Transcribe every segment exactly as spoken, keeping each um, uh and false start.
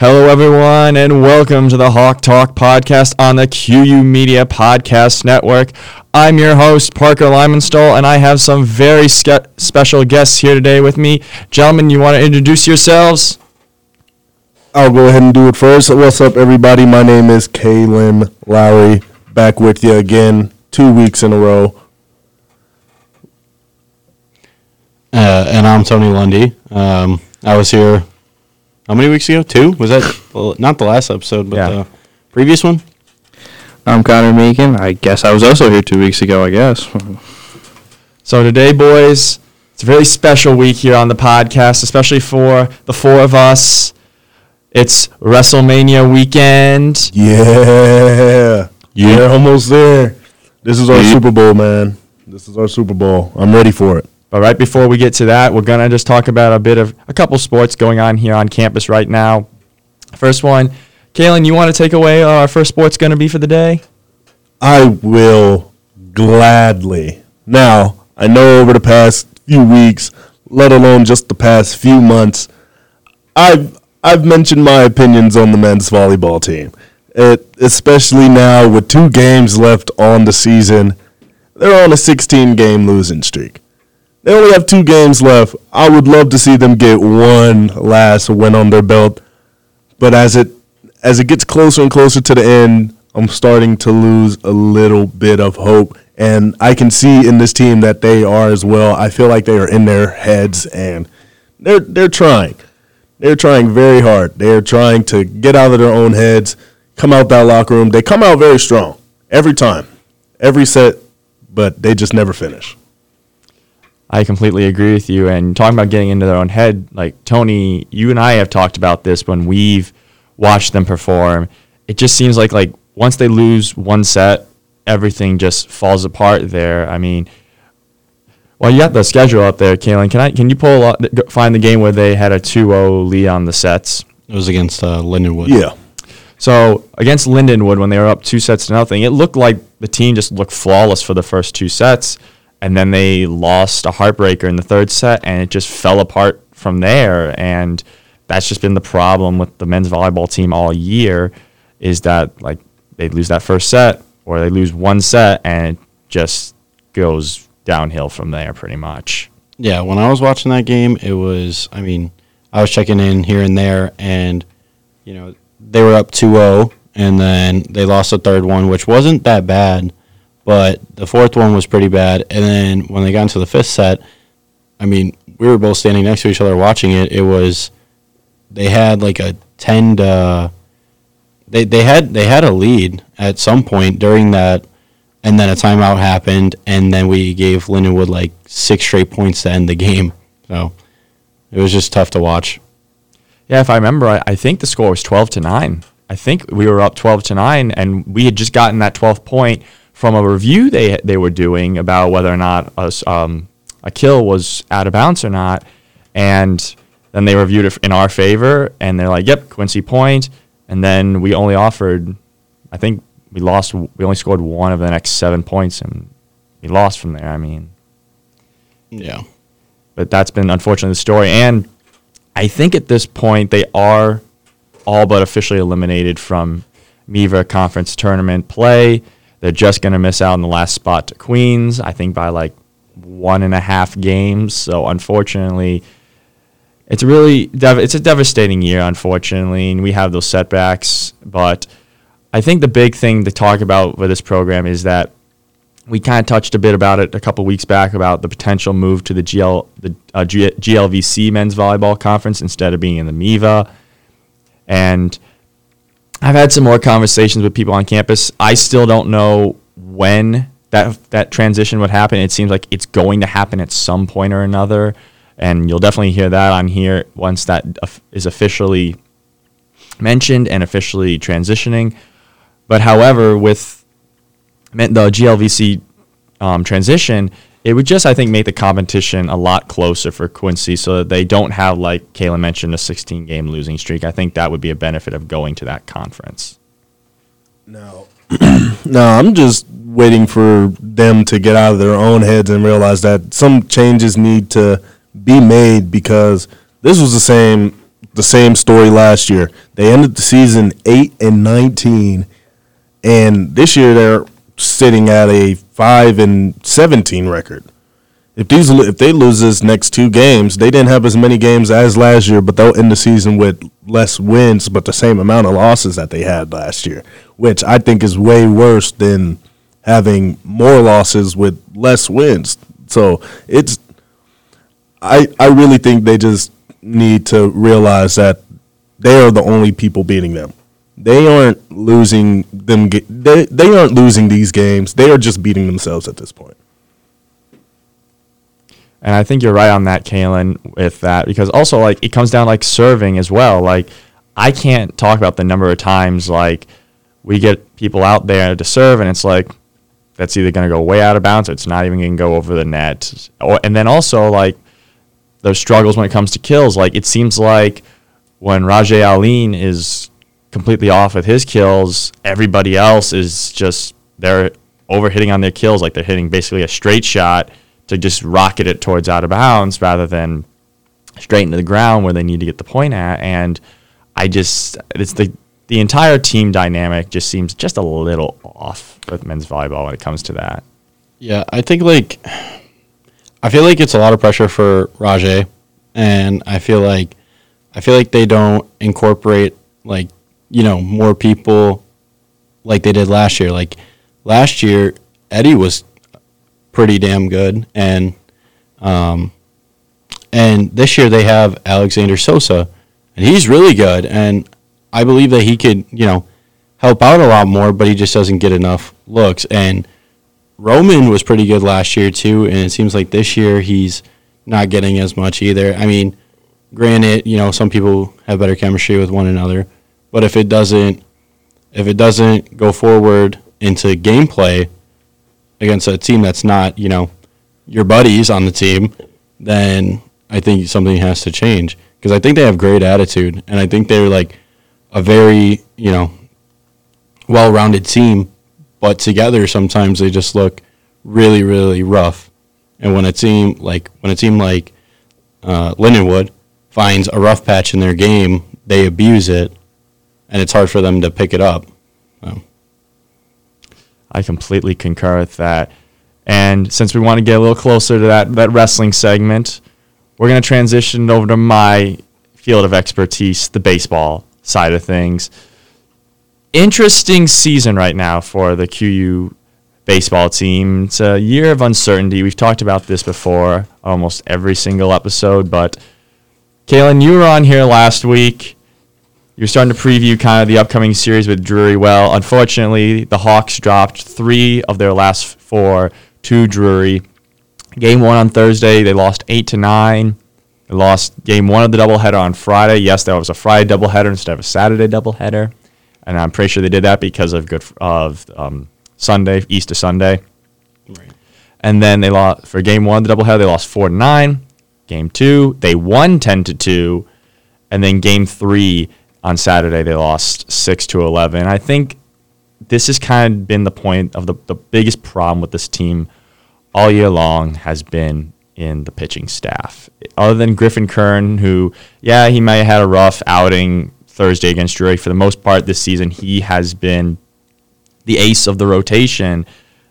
Hello, everyone, and welcome to the Hawk Talk podcast on the Q U Media Podcast Network. I'm your host, Parker Lymanstall, and I have some very ske- special guests here today with me. Gentlemen, you want to introduce yourselves? I'll go ahead and do it first. What's up, everybody? My name is Kalen Lowry, back with you again, two weeks in a row. Uh, and I'm Tony Lundy. Um, I was here, how many weeks ago? Two? Was that not the last episode, but yeah. the previous one? I'm Connor Meekin. I guess I was also here two weeks ago, I guess. So today, boys, it's a very special week here on the podcast, especially for the four of us. It's WrestleMania weekend. Yeah. Yeah. We're almost there. This is our yeah. Super Bowl, man. This is our Super Bowl. I'm ready for it. But right before we get to that, we're going to just talk about a bit of a couple sports going on here on campus right now. First one, Kalen, you want to take away our first sport's going to be for the day? I will gladly. Now, I know over the past few weeks, let alone just the past few months, I've I've mentioned my opinions on the men's volleyball team. It, especially now with two games left on the season, they're on a sixteen-game losing streak. They only have two games left. I would love to see them get one last win on their belt. But as it as it gets closer and closer to the end, I'm starting to lose a little bit of hope. And I can see in this team that they are as well. I feel like they are in their heads, and they're they're trying. They're trying very hard. They're trying to get out of their own heads, come out that locker room. They come out very strong every time, every set, but they just never finish. I completely agree with you. And talking about getting into their own head, like Tony, you and I have talked about this when we've watched them perform. It just seems like like once they lose one set, everything just falls apart there. I mean, well, you got the schedule up there, Kalen. Can I can you pull up, find the game where they had a two oh lead on the sets? It was against uh, Lindenwood. Yeah. So against Lindenwood, when they were up two sets to nothing, it looked like the team just looked flawless for the first two sets. And then they lost a heartbreaker in the third set, and it just fell apart from there. And that's just been the problem with the men's volleyball team all year, is that like they lose that first set or they lose one set, and it just goes downhill from there pretty much. Yeah, when I was watching that game, it was, I mean, I was checking in here and there, and, you know, they were up two oh, and then they lost the third one, which wasn't that bad. But the fourth one was pretty bad. And then when they got into the fifth set, I mean, we were both standing next to each other watching it. It was, they had like a ten to, they, they had they had a lead at some point during that, and then a timeout happened, and then we gave Lindenwood like six straight points to end the game. So it was just tough to watch. Yeah, if I remember, I, I think the score was twelve to nine. I think we were up twelve to nine, and we had just gotten that twelfth point from a review they they were doing about whether or not a, um, a kill was out of bounds or not, and then they reviewed it in our favor, and they're like, "Yep, Quincy point," and then we only offered, I think we lost, we only scored one of the next seven points, and we lost from there. I mean, yeah, but that's been unfortunately the story, and I think at this point they are all but officially eliminated from M I V A conference tournament play. They're just going to miss out on the last spot to Queens, I think by like one and a half games. So unfortunately, it's really dev- it's a devastating year, unfortunately, and we have those setbacks. But I think the big thing to talk about with this program is that we kind of touched a bit about it a couple weeks back about the potential move to the G L the uh, G- G L V C men's volleyball conference instead of being in the M I V A, and I've had some more conversations with people on campus. I still don't know when that that transition would happen. It seems like it's going to happen at some point or another, and you'll definitely hear that on here once that is officially mentioned and officially transitioning. But however, with the G L V C um, transition, it would just, I think, make the competition a lot closer for Quincy so that they don't have, like Kayla mentioned, a sixteen-game losing streak. I think that would be a benefit of going to that conference. No, no, I'm just waiting for them to get out of their own heads and realize that some changes need to be made, because this was the same the same story last year. They ended the season eight and nineteen, and this year they're sitting at a five and seventeen record. If these if they lose this next two games, they didn't have as many games as last year, but they'll end the season with less wins, but the same amount of losses that they had last year, which I think is way worse than having more losses with less wins. So it's I I really think they just need to realize that they are the only people beating them. They aren't losing them. They they aren't losing these games. They are just beating themselves at this point. And I think you're right on that, Kalen, with that, because also, like, it comes down, like, serving as well. Like, I can't talk about the number of times, like, we get people out there to serve, and it's like, that's either going to go way out of bounds or it's not even going to go over the net. Or, and then also, like, those struggles when it comes to kills. Like, it seems like when Rajay Aline is completely off with his kills, everybody else is just, they're overhitting on their kills. Like, they're hitting basically a straight shot to just rocket it towards out of bounds rather than straight into the ground where they need to get the point at. And I just, it's the the entire team dynamic just seems just a little off with men's volleyball when it comes to that. Yeah, I think, like, I feel like it's a lot of pressure for Rajay, and I feel like, I feel like they don't incorporate, like, you know, more people like they did last year. Like, last year, Eddie was pretty damn good, and um, and this year they have Alexander Sosa, and he's really good, and I believe that he could, you know, help out a lot more, but he just doesn't get enough looks. And Roman was pretty good last year too, and it seems like this year he's not getting as much either. I mean, granted, you know, some people have better chemistry with one another, but if it doesn't, if it doesn't go forward into gameplay against a team that's not, you know, your buddies on the team, then I think something has to change. Because I think they have great attitude, and I think they're, like, a very, you know, well-rounded team, but together sometimes they just look really, really rough. And when a team like when a team like uh, Lindenwood finds a rough patch in their game, they abuse it, and it's hard for them to pick it up. So. I completely concur with that. And since we want to get a little closer to that, that wrestling segment, we're going to transition over to my field of expertise, the baseball side of things. Interesting season right now for the Q U baseball team. It's a year of uncertainty. We've talked about this before, almost every single episode. But, Kalen, you were on here last week. You're starting to preview kind of the upcoming series with Drury. Well, unfortunately, the Hawks dropped three of their last four to Drury. Game one on Thursday, they lost eight to nine. They lost game one of the doubleheader on Friday. Yes, there was a Friday doubleheader instead of a Saturday doubleheader, and I'm pretty sure they did that because of good of um, Sunday, Easter Sunday. Right. And then they lost for game one of the doubleheader. They lost four to nine. Game two, they won ten to two, and then game three on Saturday, they lost six to eleven. I think this has kind of been the point of the, the biggest problem with this team all year long has been in the pitching staff. Other than Griffin Kern, who, yeah, he may have had a rough outing Thursday against Drury. For the most part this season, he has been the ace of the rotation.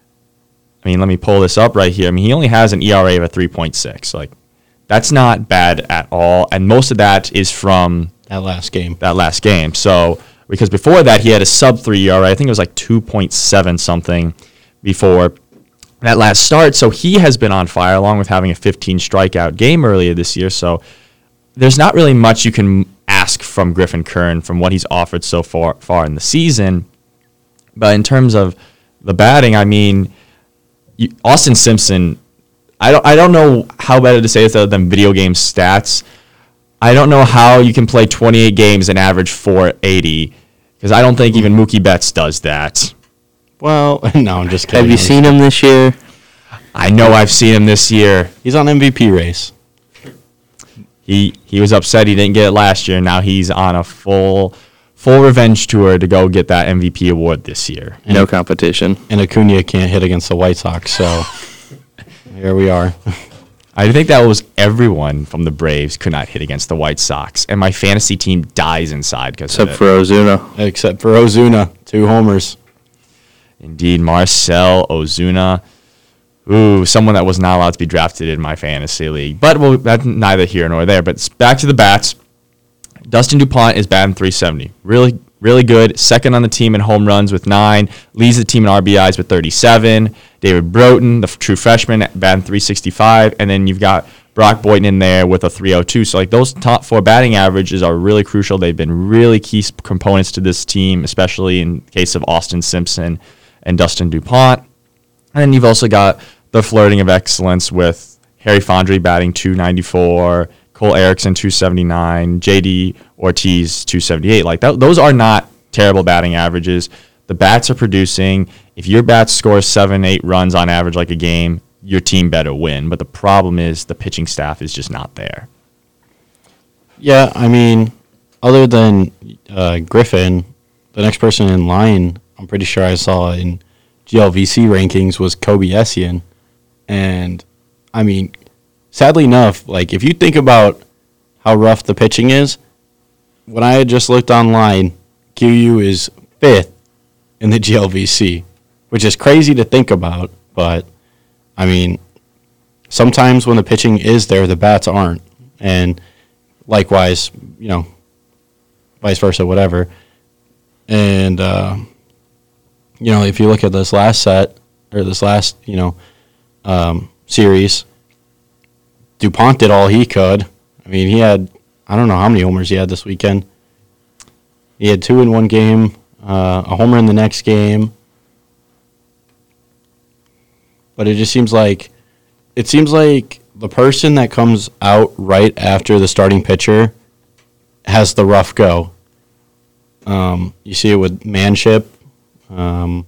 I mean, let me pull this up right here. I mean, he only has an E R A of a three point six. Like, that's not bad at all, and most of that is from That last game. That last game. So, because before that, he had a sub three E R A. I think it was like two point seven something before that last start. So, he has been on fire, along with having a fifteen strikeout game earlier this year. So, there's not really much you can ask from Griffin Kern from what he's offered so far, far in the season. But in terms of the batting, I mean, you, Austin Simpson, I don't, I don't know how better to say this other than video game stats. I don't know how you can play twenty-eight games and average four eighty, because I don't think even Mookie Betts does that. Well, no, I'm just kidding. Have you seen him this year? I know I've seen him this year. He's on M V P race. He he was upset he didn't get it last year. Now he's on a full full revenge tour to go get that M V P award this year. And no competition. And Acuna can't hit against the White Sox, so here we are. I think that was everyone from the Braves could not hit against the White Sox, and my fantasy team dies inside because Except for Ozuna. Except for Ozuna, two homers. Indeed, Marcell Ozuna. Ooh, someone that was not allowed to be drafted in my fantasy league. But well, that's neither here nor there. But back to the bats. Dustin DuPont is batting three seventy. Really, really good. Second on the team in home runs with nine. Leads the team in R B Is with thirty-seven. David Broughton, the f- true freshman, batting three sixty-five. And then you've got Brock Boynton in there with a three oh two. So like those top four batting averages are really crucial. They've been really key components to this team, especially in the case of Austin Simpson and Dustin DuPont. And then you've also got the flirting of excellence with Harry Fondry batting two ninety-four, Cole Erickson two seventy-nine, J D Ortiz two seventy-eight. Like that, those are not terrible batting averages. The bats are producing. If your bats score seven, eight runs on average like a game, your team better win. But the problem is the pitching staff is just not there. Yeah, I mean, other than uh, Griffin, the next person in line, I'm pretty sure I saw in G L V C rankings was Kobe Essien. And, I mean, sadly enough, like, if you think about how rough the pitching is, when I had just looked online, Q U is fifth in the G L V C, which is crazy to think about. But, I mean, sometimes when the pitching is there, the bats aren't. And likewise, you know, vice versa, whatever. And, uh, you know, if you look at this last set, or this last, you know, um, series, DuPont did all he could. I mean, he had, I don't know how many homers he had this weekend. He had two in one game, uh, a homer in the next game. But it just seems like, it seems like the person that comes out right after the starting pitcher has the rough go. Um, you see it with Manship. Um,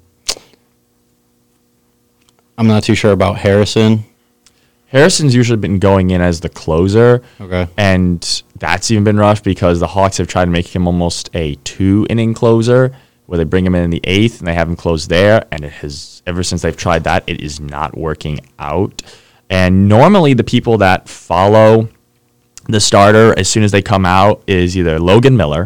I'm not too sure about Harrison. Harrison's usually been going in as the closer. Okay. And that's even been rough because the Hawks have tried to make him almost a two-inning closer where they bring him in in the eighth and they have him close there. And it has, ever since they've tried that, it is not working out. And normally the people that follow the starter as soon as they come out is either Logan Miller.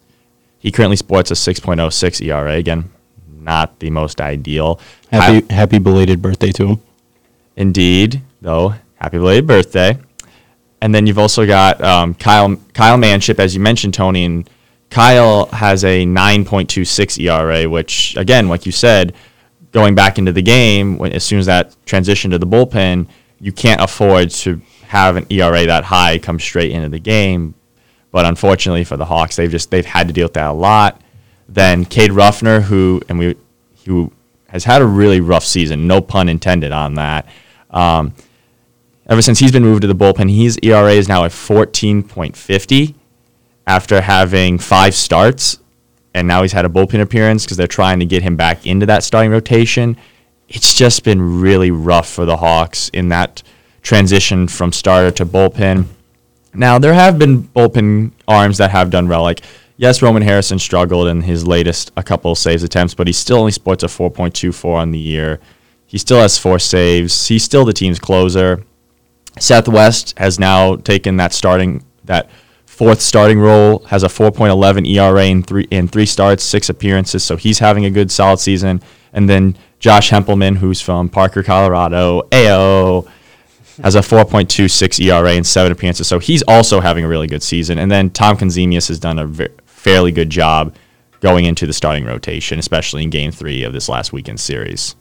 He currently sports a six point oh six E R A. Again, not the most ideal. Happy I, happy belated birthday to him. Indeed, though. Happy belated birthday. And then you've also got um, Kyle Kyle Manship, as you mentioned, Tony. And Kyle has a nine point two six E R A, which, again, like you said, going back into the game, when, as soon as that transition to the bullpen, you can't afford to have an E R A that high come straight into the game. But unfortunately for the Hawks, they've just they've had to deal with that a lot. Then Cade Ruffner, who and we who has had a really rough season, no pun intended on that. Um, ever since he's been moved to the bullpen, his E R A is now at fourteen point five zero after having five starts, and now he's had a bullpen appearance because they're trying to get him back into that starting rotation. It's just been really rough for the Hawks in that transition from starter to bullpen. Now, there have been bullpen arms that have done well. Like, yes, Roman Harrison struggled in his latest a couple of saves attempts, but he still only sports a four point two four on the year. He still has four saves. He's still the team's closer. Seth West has now taken that starting that fourth starting role, has a four point one one E R A in three in three starts, six appearances, so he's having a good solid season. And then Josh Hempelman, who's from Parker, Colorado, Ayo, has a four point two six E R A in seven appearances, so he's also having a really good season. And then Tom Konzemius has done a ve- fairly good job going into the starting rotation, especially in Game three of this last weekend series.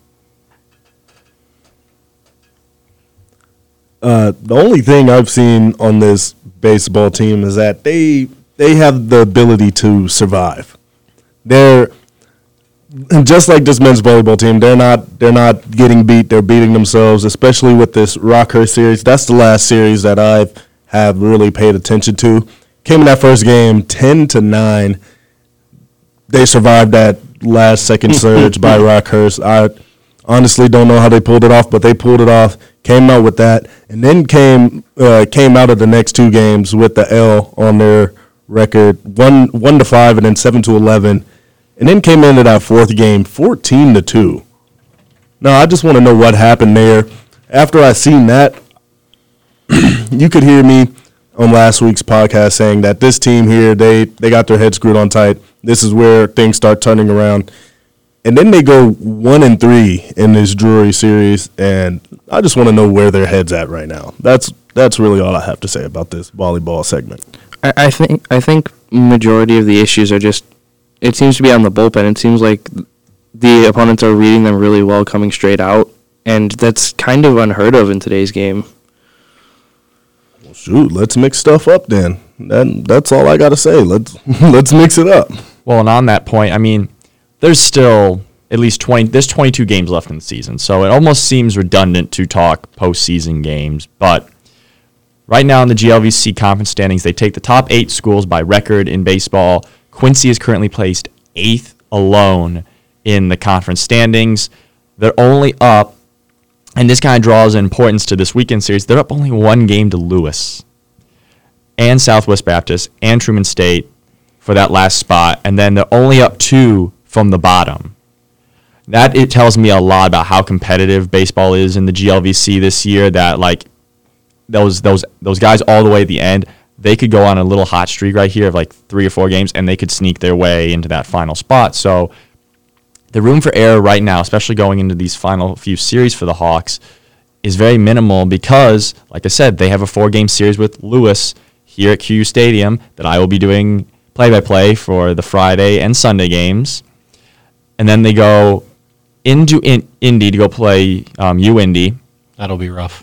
Uh, the only thing I've seen on this baseball team is that they they have the ability to survive. They're just like this men's volleyball team. They're not they're not getting beat. They're beating themselves, especially with this Rockhurst series. That's the last series that I have really paid attention to. Came in that first game ten to nine. They survived that last second surge by Rockhurst. I honestly don't know how they pulled it off, but they pulled it off. Came out with that, and then came uh, came out of the next two games with the L on their record, one one to five, and then seven to eleven, and then came into that fourth game, fourteen to two. Now I just want to know what happened there. After I seen that, you could hear me on last week's podcast saying that this team here, they, they got their heads screwed on tight. This is where things start turning around. And then they go one and three in this Drury series, and I just want to know where their head's at right now. That's that's really all I have to say about this volleyball segment. I, I think I think majority of the issues are just, it seems to be on the bullpen. It seems like the opponents are reading them really well coming straight out, and that's kind of unheard of in today's game. Well, shoot, let's mix stuff up then. That, that's all I got to say. Let's let's mix it up. Well, and on that point, I mean, there's still at least twenty. There's twenty-two games left in the season, so it almost seems redundant to talk postseason games. But right now in the G L V C conference standings, they take the top eight schools by record in baseball. Quincy is currently placed eighth alone in the conference standings. They're only up, and this kind of draws importance to this weekend series. They're up only one game to Lewis and Southwest Baptist and Truman State for that last spot, and then they're only up two from the bottom. That it tells me a lot about how competitive baseball is in the G L V C this year, that like those those those guys all the way at the end, they could go on a little hot streak right here of like three or four games, and they could sneak their way into that final spot. So the room for error right now, especially going into these final few series for the Hawks, is very minimal because, like I said, they have a four-game series with Lewis here at Q U Stadium that I will be doing play-by-play for the Friday and Sunday games. And then they go into in- Indy to go play um, U Indy. That'll be rough.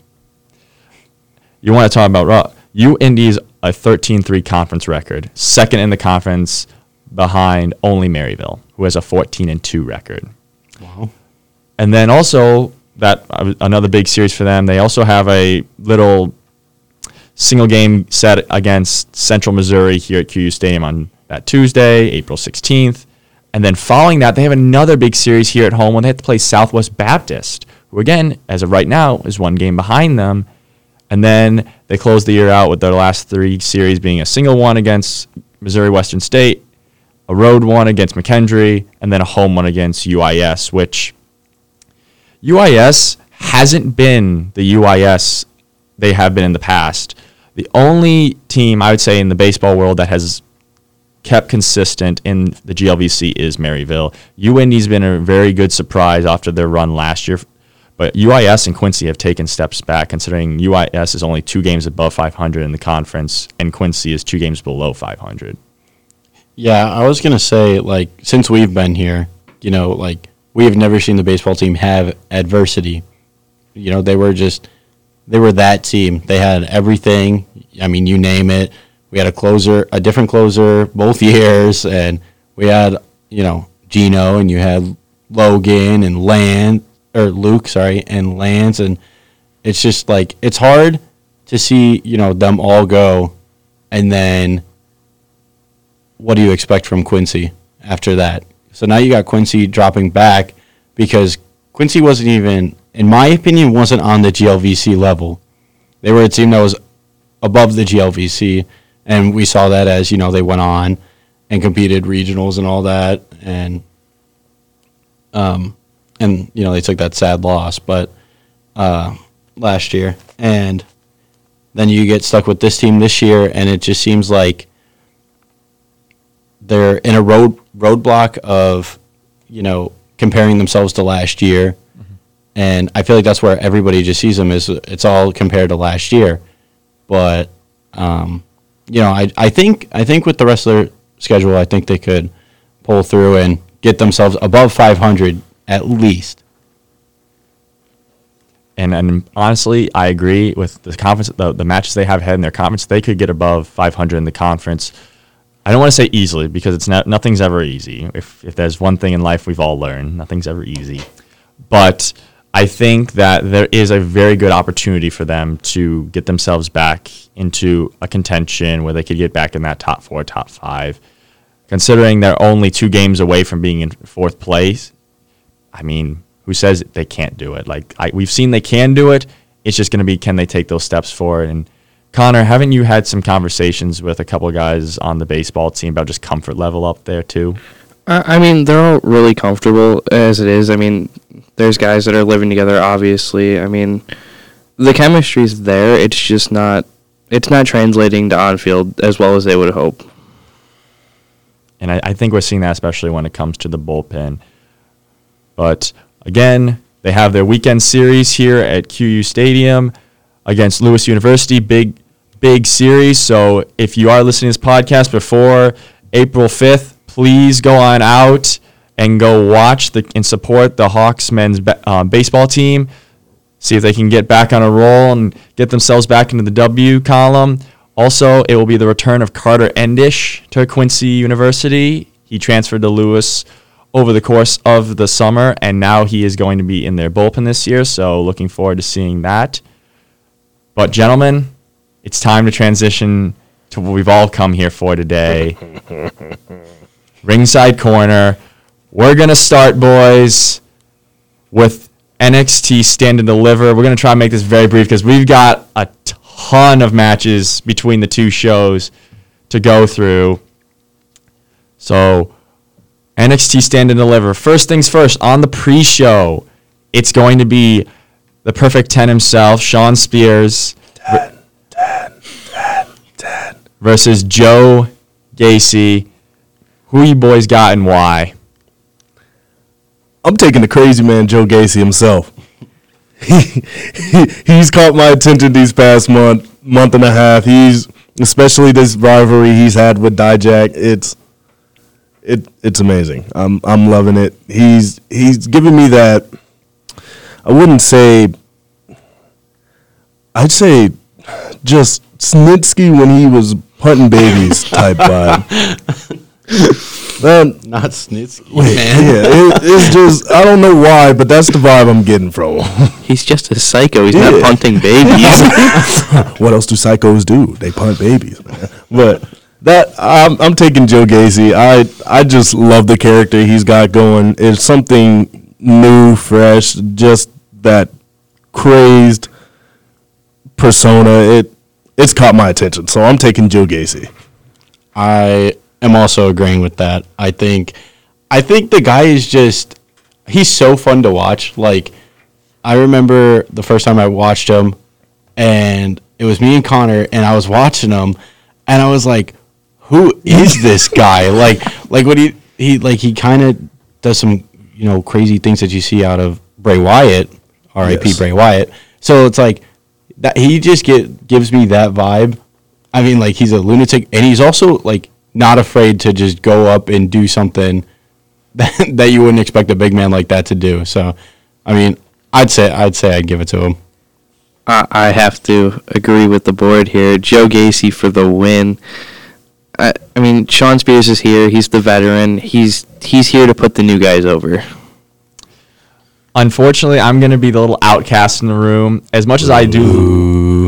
You want to talk about rough. U Indy's a thirteen three conference record, second in the conference behind only Maryville, who has a fourteen and two record. Wow. And then also, that uh, another big series for them, they also have a little single game set against Central Missouri here at Q U Stadium on that Tuesday, April sixteenth. And then following that, they have another big series here at home when they have to play Southwest Baptist, who again, as of right now, is one game behind them. And then they close the year out with their last three series being a single one against Missouri Western State, a road one against McKendree, and then a home one against U I S, which U I S hasn't been the U I S they have been in the past. The only team, I would say, in the baseball world that has kept consistent in the G L V C is Maryville. U Indy's been a very good surprise after their run last year, but U I S and Quincy have taken steps back, considering U I S is only two games above five hundred in the conference, and Quincy is two games below five hundred. Yeah, I was going to say, like, since we've been here, you know, like, we have never seen the baseball team have adversity. You know, they were just, they were that team. They had everything. I mean, you name it. We had a closer, a different closer both years, and we had, you know, Gino, and you had Logan and Lance, or Luke, sorry, and Lance, and it's just like, it's hard to see, you know, them all go, and then what do you expect from Quincy after that? So now you got Quincy dropping back because Quincy wasn't even, in my opinion, wasn't on the G L V C level. They were a team that was above the G L V C, and we saw that as, you know, they went on and competed regionals and all that, and um, and you know, they took that sad loss, but uh, last year, and then you get stuck with this team this year, and it just seems like they're in a road roadblock of, you know, comparing themselves to last year, mm-hmm. and I feel like that's where everybody just sees them, is it's all compared to last year, but um, you know, I I think I think with the rest of their schedule, I think they could pull through and get themselves above five hundred at least. And and honestly, I agree with the conference, the, the matches they have had in their conference. They could get above five hundred in the conference. I don't want to say easily, because it's not, nothing's ever easy. If if there's one thing in life we've all learned, nothing's ever easy. But I think that there is a very good opportunity for them to get themselves back into a contention where they could get back in that top four, top five. Considering they're only two games away from being in fourth place, I mean, who says they can't do it? Like, I, we've seen they can do it. It's just going to be, can they take those steps forward? And Connor, haven't you had some conversations with a couple of guys on the baseball team about just comfort level up there too? I mean, they're all really comfortable as it is. I mean, there's guys that are living together, obviously. I mean, the chemistry's there. It's just not. It's not translating to on field as well as they would hope. And I, I think we're seeing that especially when it comes to the bullpen. But again, they have their weekend series here at Q U Stadium against Lewis University. Big, big series. So if you are listening to this podcast before April fifth, please go on out and go watch the and support the Hawks men's uh, baseball team. See if they can get back on a roll and get themselves back into the W column. Also, it will be the return of Carter Endish to Quincy University. He transferred to Lewis over the course of the summer, and now he is going to be in their bullpen this year, so looking forward to seeing that. But, gentlemen, it's time to transition to what we've all come here for today. Ringside Corner. We're going to start, boys, with N X T Stand and Deliver. We're going to try and make this very brief because we've got a ton of matches between the two shows to go through. So, N X T Stand and Deliver. First things first, on the pre-show, it's going to be the Perfect ten himself, Shawn Spears, Ten, ten, ten, ten. versus Joe Gacy. Who you boys got and why? I'm taking the crazy man, Joe Gacy himself. he, he he's caught my attention these past month, month and a half. He's especially this rivalry he's had with Dijak. It's it it's amazing. I'm I'm loving it. He's he's giving me that. I wouldn't say. I'd say just Snitsky when he was punting babies type vibe. Man, Not Snitsky, wait, man. yeah, it, it's just I don't know why, but that's the vibe I'm getting from him. He's just a psycho. He's Yeah. not punting babies. What else do psychos do? They punt babies, man. But that I'm I'm taking Joe Gacy. I I just love the character he's got going. It's something new, fresh, just that crazed persona. It it's caught my attention, so I'm taking Joe Gacy. I am also agreeing with that. I think I think the guy is just he's so fun to watch. Like I remember the first time I watched him and it was me and Connor and I was watching him and I was like, who is this guy? like like what he he like he kind of does some, you know, crazy things that you see out of Bray Wyatt, R I P Yes. Bray Wyatt. So it's like that he just get gives me that vibe. I mean, like he's a lunatic and he's also like not afraid to just go up and do something that, that you wouldn't expect a big man like that to do. So, I mean, I'd say I'd say I'd give it to him. I, I have to agree with the board here. Joe Gacy for the win. I, I mean, Shawn Spears is here. He's the veteran. He's he's here to put the new guys over. Unfortunately, I'm going to be the little outcast in the room. As much as I do...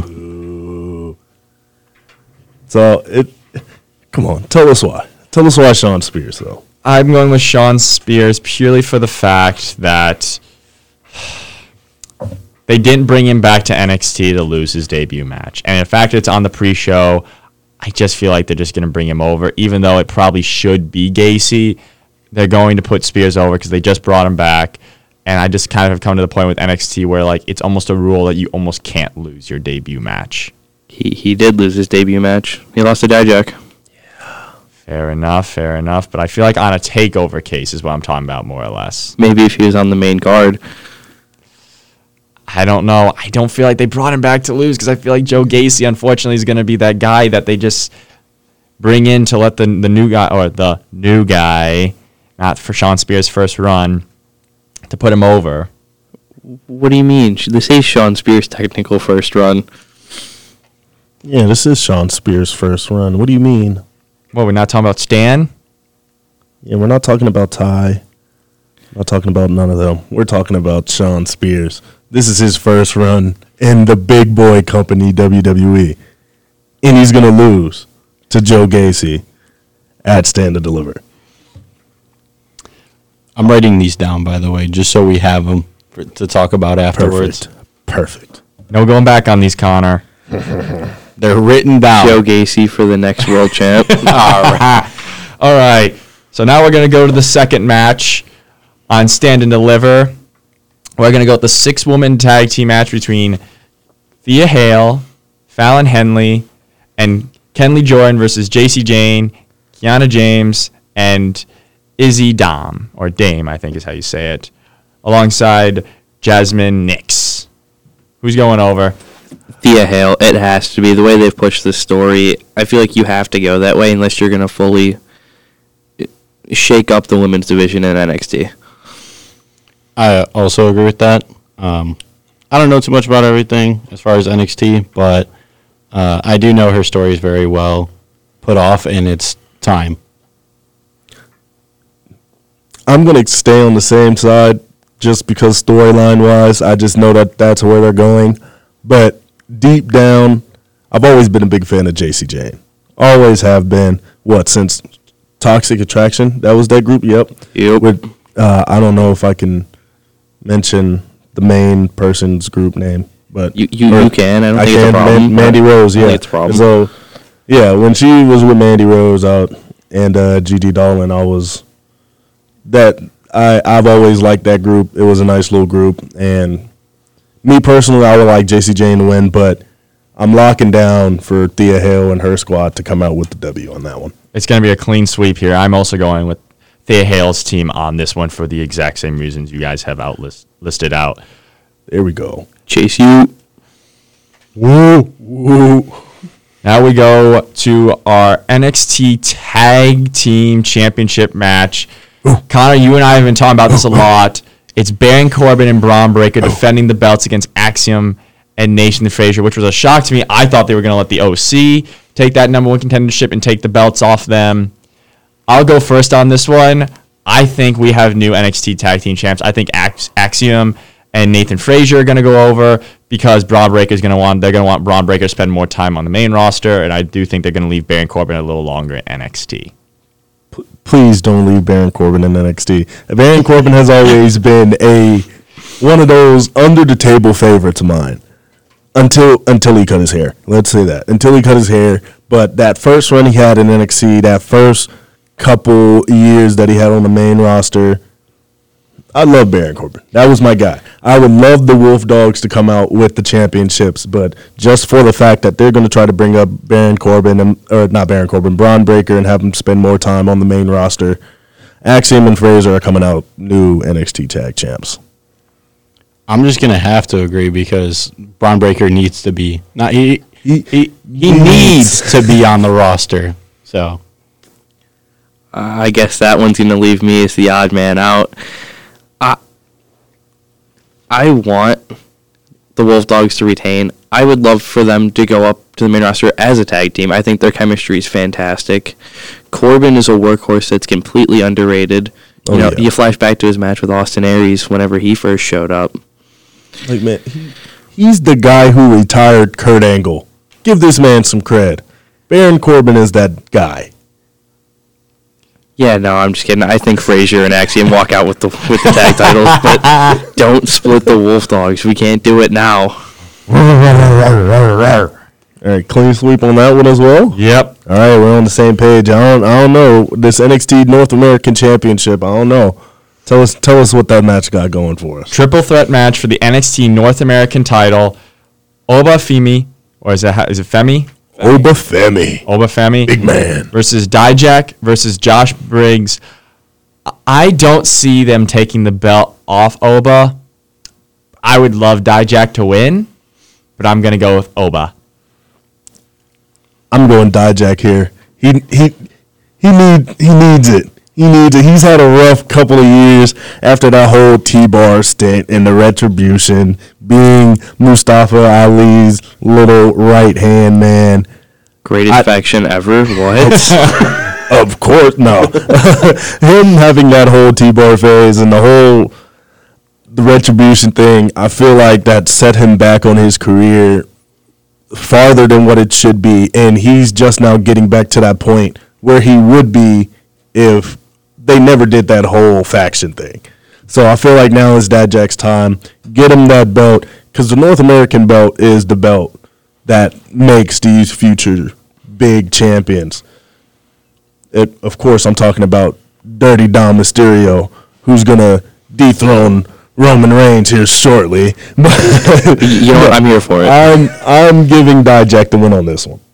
So it. Come on, tell us why. Tell us why Shawn Spears though. I'm going with Shawn Spears purely for the fact that they didn't bring him back to N X T to lose his debut match. And in fact, it's on the pre-show. I just feel like they're just going to bring him over, even though it probably should be Gacy. They're going to put Spears over because they just brought him back. And I just kind of have come to the point with N X T where like it's almost a rule that you almost can't lose your debut match. He he did lose his debut match. He lost to Dijak. Fair enough, fair enough. But I feel like on a takeover case is what I'm talking about more or less. Maybe if he was on the main card. I don't know. I don't feel like they brought him back to lose because I feel like Joe Gacy, unfortunately, is going to be that guy that they just bring in to let the the new guy, or the new guy, not for Shawn Spears' first run, to put him over. What do you mean? This is Shawn Spears' technical first run. Yeah, this is Shawn Spears' first run. What do you mean? What, we're not talking about Stan? Yeah, we're not talking about Ty. Not talking about none of them. We're talking about Shawn Spears. This is his first run in the big boy company, W W E. And he's going to lose to Joe Gacy at Stand and Deliver. I'm writing these down, by the way, just so we have them for, to talk about afterwards. Perfect. Perfect. No going back on these, Connor. They're written down. Joe Gacy for the next world champ. All right. All right. So now we're going to go to the second match on Stand and Deliver. We're going to go with the six-woman tag team match between Thea Hale, Fallon Henley, and Kenley Jordan versus J C Jane, Kiana James, and Izzy Dom, or Dame, I think is how you say it, alongside Jasmine Nix. Who's going over? Thea Hale, it has to be. The way they've pushed this story, I feel like you have to go that way unless you're going to fully shake up the women's division in N X T. I also agree with that. Um, I don't know too much about everything as far as N X T, but uh, I do know her story is very well put off, and it's time. I'm going to stay on the same side just because storyline-wise, I just know that that's where they're going. But deep down, I've always been a big fan of J C Jane. Always have been. What, since Toxic Attraction? That was that group? Yep. Yep. With, uh, I don't know if I can mention the main person's group name, but You you, or- you can. I don't I think it's a can. problem. Man- Mandy Rose, I yeah. don't think it's a problem. So, yeah, when she was with Mandy Rose out and uh, Gigi Dolan, I was that I I've always liked that group. It was a nice little group, and me personally, I would like J C Jane to win, but I'm locking down for Thea Hale and her squad to come out with the W on that one. It's going to be a clean sweep here. I'm also going with Thea Hale's team on this one for the exact same reasons you guys have out list, listed out. There we go. Chase you. Woo, woo. Now we go to our N X T Tag Team Championship match. Connor, you and I have been talking about this a lot. It's Baron Corbin and Braun Breaker defending the belts against Axiom and Nathan Frazier, which was a shock to me. I thought they were going to let the O C take that number one contendership and take the belts off them. I'll go first on this one. I think we have new N X T Tag Team Champs. I think Ax- Axiom and Nathan Frazier are going to go over because Braun Breaker is going to want they're going to want Braun Breaker to spend more time on the main roster, and I do think they're going to leave Baron Corbin a little longer at N X T. Please don't leave Baron Corbin in N X T. Baron Corbin has always been a one of those under the table favorites of mine. Until until he cut his hair. Let's say that. Until he cut his hair. But that first run he had in N X T, that first couple years that he had on the main roster, I love Baron Corbin. That was my guy. I would love the Wolf Dogs to come out with the championships, but just for the fact that they're going to try to bring up Baron Corbin, and, or not Baron Corbin, Braun Breaker, and have him spend more time on the main roster, Axiom and Fraser are coming out new N X T Tag Champs. I'm just gonna have to agree because Braun Breaker needs to be not he He, he, he needs to be on the roster. So Uh, I guess that one's going to leave me as the odd man out. I, I want the Wolf Dogs to retain. I would love for them to go up to the main roster as a tag team. I think their chemistry is fantastic. Corbin is a workhorse that's completely underrated. You Oh, know, yeah. you flash back to his match with Austin Aries whenever he first showed up. Like, man, he, he's the guy who retired Kurt Angle. Give this man some cred. Baron Corbin is that guy. Yeah, no, I'm just kidding. I think Frazier and Axiom walk out with the with the tag titles, but don't split the Wolf Dogs. We can't do it now. All right, clean sweep on that one as well. Yep. All right, we're on the same page. I don't, I don't know this N X T North American Championship. I don't know. Tell us, tell us what that match got going for us. Triple threat match for the N X T North American title. Oba Femi, or is it is it Femi? Oba Femi, Oba Femi big man. versus Dijak versus Josh Briggs. I don't see them taking the belt off Oba. I would love Dijak to win, but I'm gonna go with Oba. I'm going Dijak here. He he he need he needs it. He needs it. He's had a rough couple of years after that whole T-Bar stint and the Retribution, being Mustafa Ali's little right-hand man. Greatest faction ever. What? Of course, no. Him having that whole T-Bar phase and the whole the Retribution thing, I feel like that set him back on his career farther than what it should be, and he's just now getting back to that point where he would be if they never did that whole faction thing. So I feel like now is Dijak's time. Get him that belt, because the North American belt is the belt that makes these future big champions. It, of course, I'm talking about Dirty Dom Mysterio, who's going to dethrone Roman Reigns here shortly. But You know what? I'm here for it. I'm I'm giving Dijak the win on this one.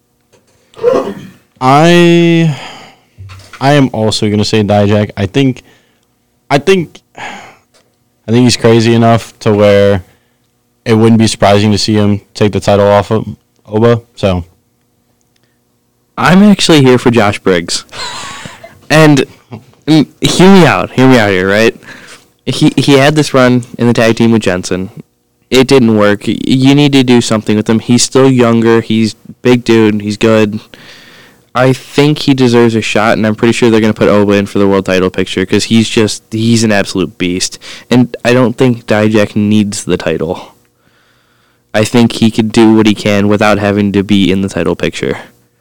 I I am also gonna say Dijak. I think I think I think he's crazy enough to where it wouldn't be surprising to see him take the title off of Oba. So I'm actually here for Josh Briggs. And mm, hear me out. Hear me out here, right? He he had this run in the tag team with Jensen. It didn't work. Y- You need to do something with him. He's still younger. He's big dude. He's good. I think he deserves a shot, and I'm pretty sure they're going to put Oba in for the world title picture because he's just, he's an absolute beast. And I don't think Dijak needs the title. I think he could do what he can without having to be in the title picture.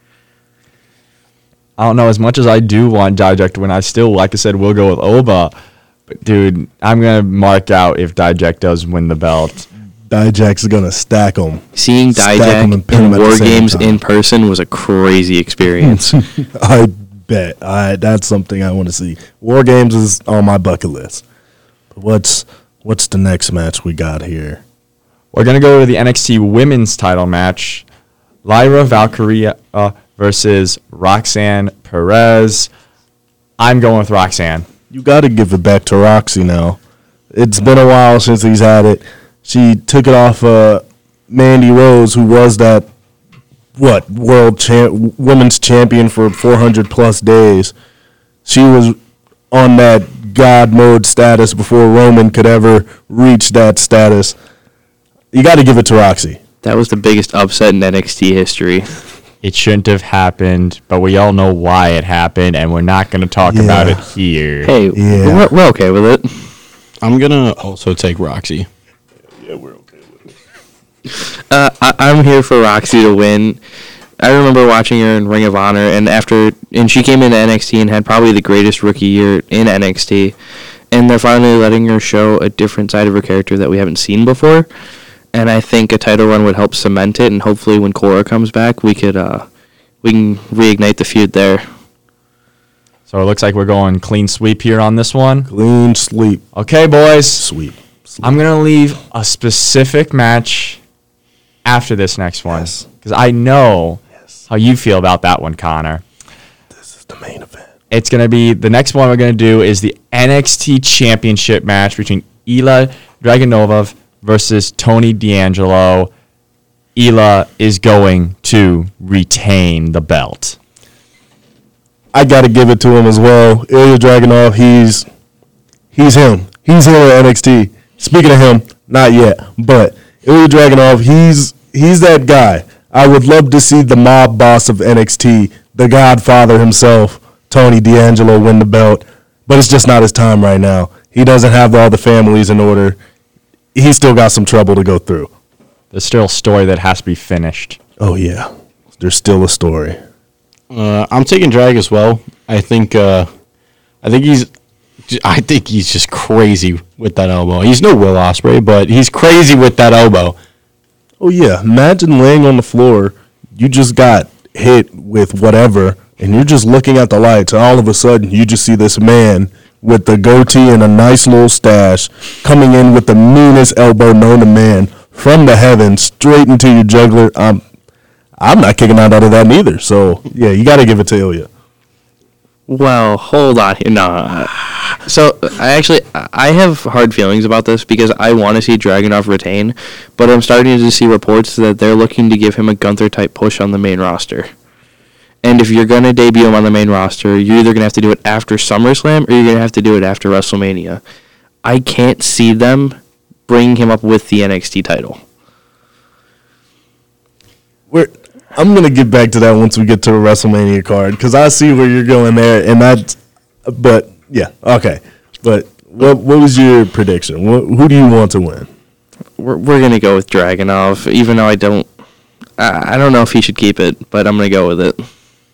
I don't know. As much as I do want Dijak to win, I still, like I said, will go with Oba. But, dude, I'm going to mark out if Dijak does win the belt. Dijak's gonna stack them. Seeing Stack 'em Dijak and pin 'em in at the War same Games time. in person was a crazy experience. I bet. I that's something I want to see. War Games is on my bucket list. But what's what's the next match we got here? We're going to go to the N X T Women's title match. Lyra Valkyria uh, versus Roxanne Perez. I'm going with Roxanne. You got to give it back to Roxy now. It's been a while since he's had it. She took it off uh, Mandy Rose, who was that what world champ, women's champion for four hundred plus days. She was on that God mode status before Roman could ever reach that status. You got to give it to Roxy. That was the biggest upset in N X T history. It shouldn't have happened, but we all know why it happened, and we're not going to talk Yeah. about it here. Hey, Yeah. we're, we're okay with it. I'm gonna also take Roxy. Yeah, we're okay with it. Uh, I, I'm here for Roxy to win. I remember watching her in Ring of Honor, and after, and she came into N X T and had probably the greatest rookie year in N X T, and they're finally letting her show a different side of her character that we haven't seen before, and I think a title run would help cement it, and hopefully when Cora comes back, we could, uh, we can reignite the feud there. So it looks like we're going clean sweep here on this one. Clean sleep. Okay, boys. Sweep. Sleep. I'm going to leave a specific match after this next one. Yes. Because I know Yes. how you feel about that one, Connor. This is the main event. It's going to be, the next one we're going to do is the N X T Championship match between Ila Dragunova versus Tony D'Angelo. Ila is going to retain the belt. I got to give it to him as well. Ilya Dragunov, he's he's him. He's here at N X T. Speaking of him, not yet, but Ilya Dragunov, he's he's that guy. I would love to see the mob boss of N X T, the Godfather himself, Tony D'Angelo, win the belt, but it's just not his time right now. He doesn't have all the families in order. He's still got some trouble to go through. There's still a story that has to be finished. Oh yeah, there's still a story. Uh, I'm taking Drag as well. I think uh, I think he's I think he's just crazy with that elbow. He's no Will Ospreay, but he's crazy with that elbow. Oh yeah, imagine laying on the floor. You just got hit with whatever, and you're just looking at the lights. And all of a sudden, you just see this man with the goatee and a nice little stash coming in with the meanest elbow known to man from the heavens straight into your jugular. Um, I'm not kicking out out of that neither. So yeah, you got to give it to Ilya. Well, hold on here. No. So, I actually, I have hard feelings about this because I want to see Dragunov retain, but I'm starting to see reports that they're looking to give him a Gunther-type push on the main roster. And if you're going to debut him on the main roster, you're either going to have to do it after SummerSlam or you're going to have to do it after WrestleMania. I can't see them bringing him up with the N X T title. We're, I'm gonna get back to that once we get to the WrestleMania card because I see where you're going there, and that. But yeah, okay. But what what was your prediction? What, who do you want to win? We're, we're going to go with Dragunov, even though I don't, I, I don't know if he should keep it, but I'm going to go with it.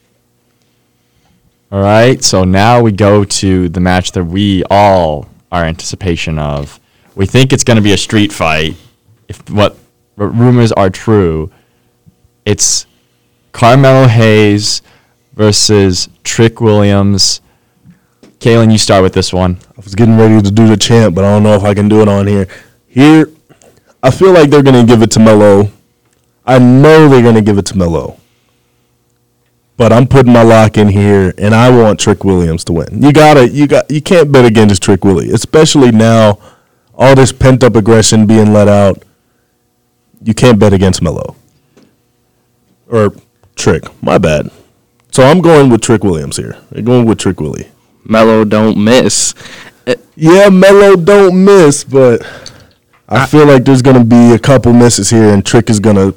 All right, so now we go to the match that we all are anticipation of. We think it's going to be a street fight. If what r- rumors are true, it's Carmelo Hayes versus Trick Williams. Kalen, you start with this one. I was getting ready to do the chant, but I don't know if I can do it on here. Here, I feel like they're going to give it to Melo. I know they're going to give it to Melo. But I'm putting my lock in here, and I want Trick Williams to win. You gotta, you got, you can't bet against Trick Willie, especially now. All this pent up aggression being let out. You can't bet against Melo or Trick. My bad. So I'm going with Trick Williams here. I'm going with Trick Willie. Melo don't miss. Yeah, Melo don't miss, but I, I feel like there's gonna be a couple misses here, and Trick is gonna.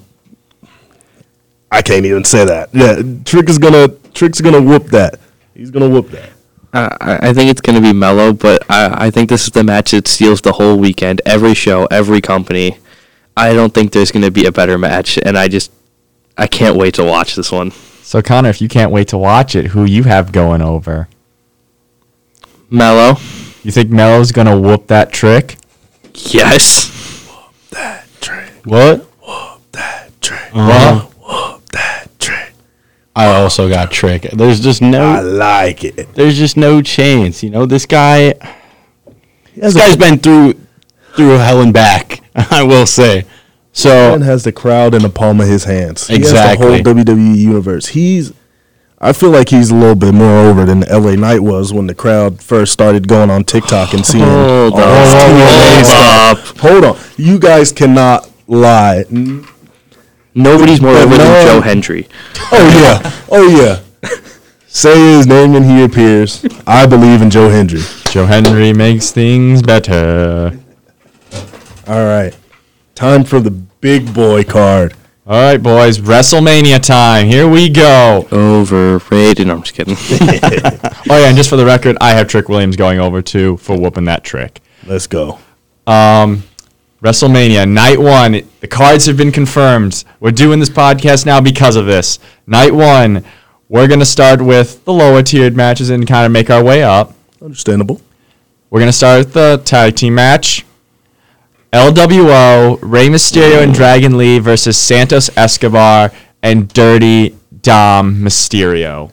I can't even say that. Yeah, Trick is gonna Trick's gonna whoop that. He's gonna whoop that. Uh, I I think it's going to be Melo, but I, I think this is the match that steals the whole weekend. Every show, every company. I don't think there's going to be a better match, and I just I can't wait to watch this one. So, Connor, if you can't wait to watch it, who you have going over? Melo. You think Melo's going to whoop that Trick? Yes. Whoop that Trick. What? Whoop that Trick. Uh-huh. Whoop that Trick. I also got Trick. There's just I no. like it. There's just no chance. You know, this guy. This This guy's been through through hell and back. I will say. So Man has the crowd in the palm of his hands. He Exactly. has the whole W W E universe. He's, I feel like he's a little bit more over than L A Knight was when the crowd first started going on TikTok and seeing. Hold all on. this T N A Hold stuff. up. Hold on. You guys cannot lie. N- Nobody's more But over no- than Joe Hendry. Oh yeah. Oh yeah. Say his name and he appears. I believe in Joe Hendry. Joe Henry makes things better. All right. Time for the big boy card. All right, boys, WrestleMania time. Here we go. Overrated. No, I'm just kidding. Oh, yeah, and just for the record, I have Trick Williams going over, too, for whooping that Trick. Let's go. Um, WrestleMania, night one. The cards have been confirmed. We're doing this podcast now because of this. Night one, we're going to start with the lower tiered matches and kind of make our way up. Understandable. We're going to start with the tag team match. L W O, Rey Mysterio and Dragon Lee versus Santos Escobar and Dirty Dom Mysterio.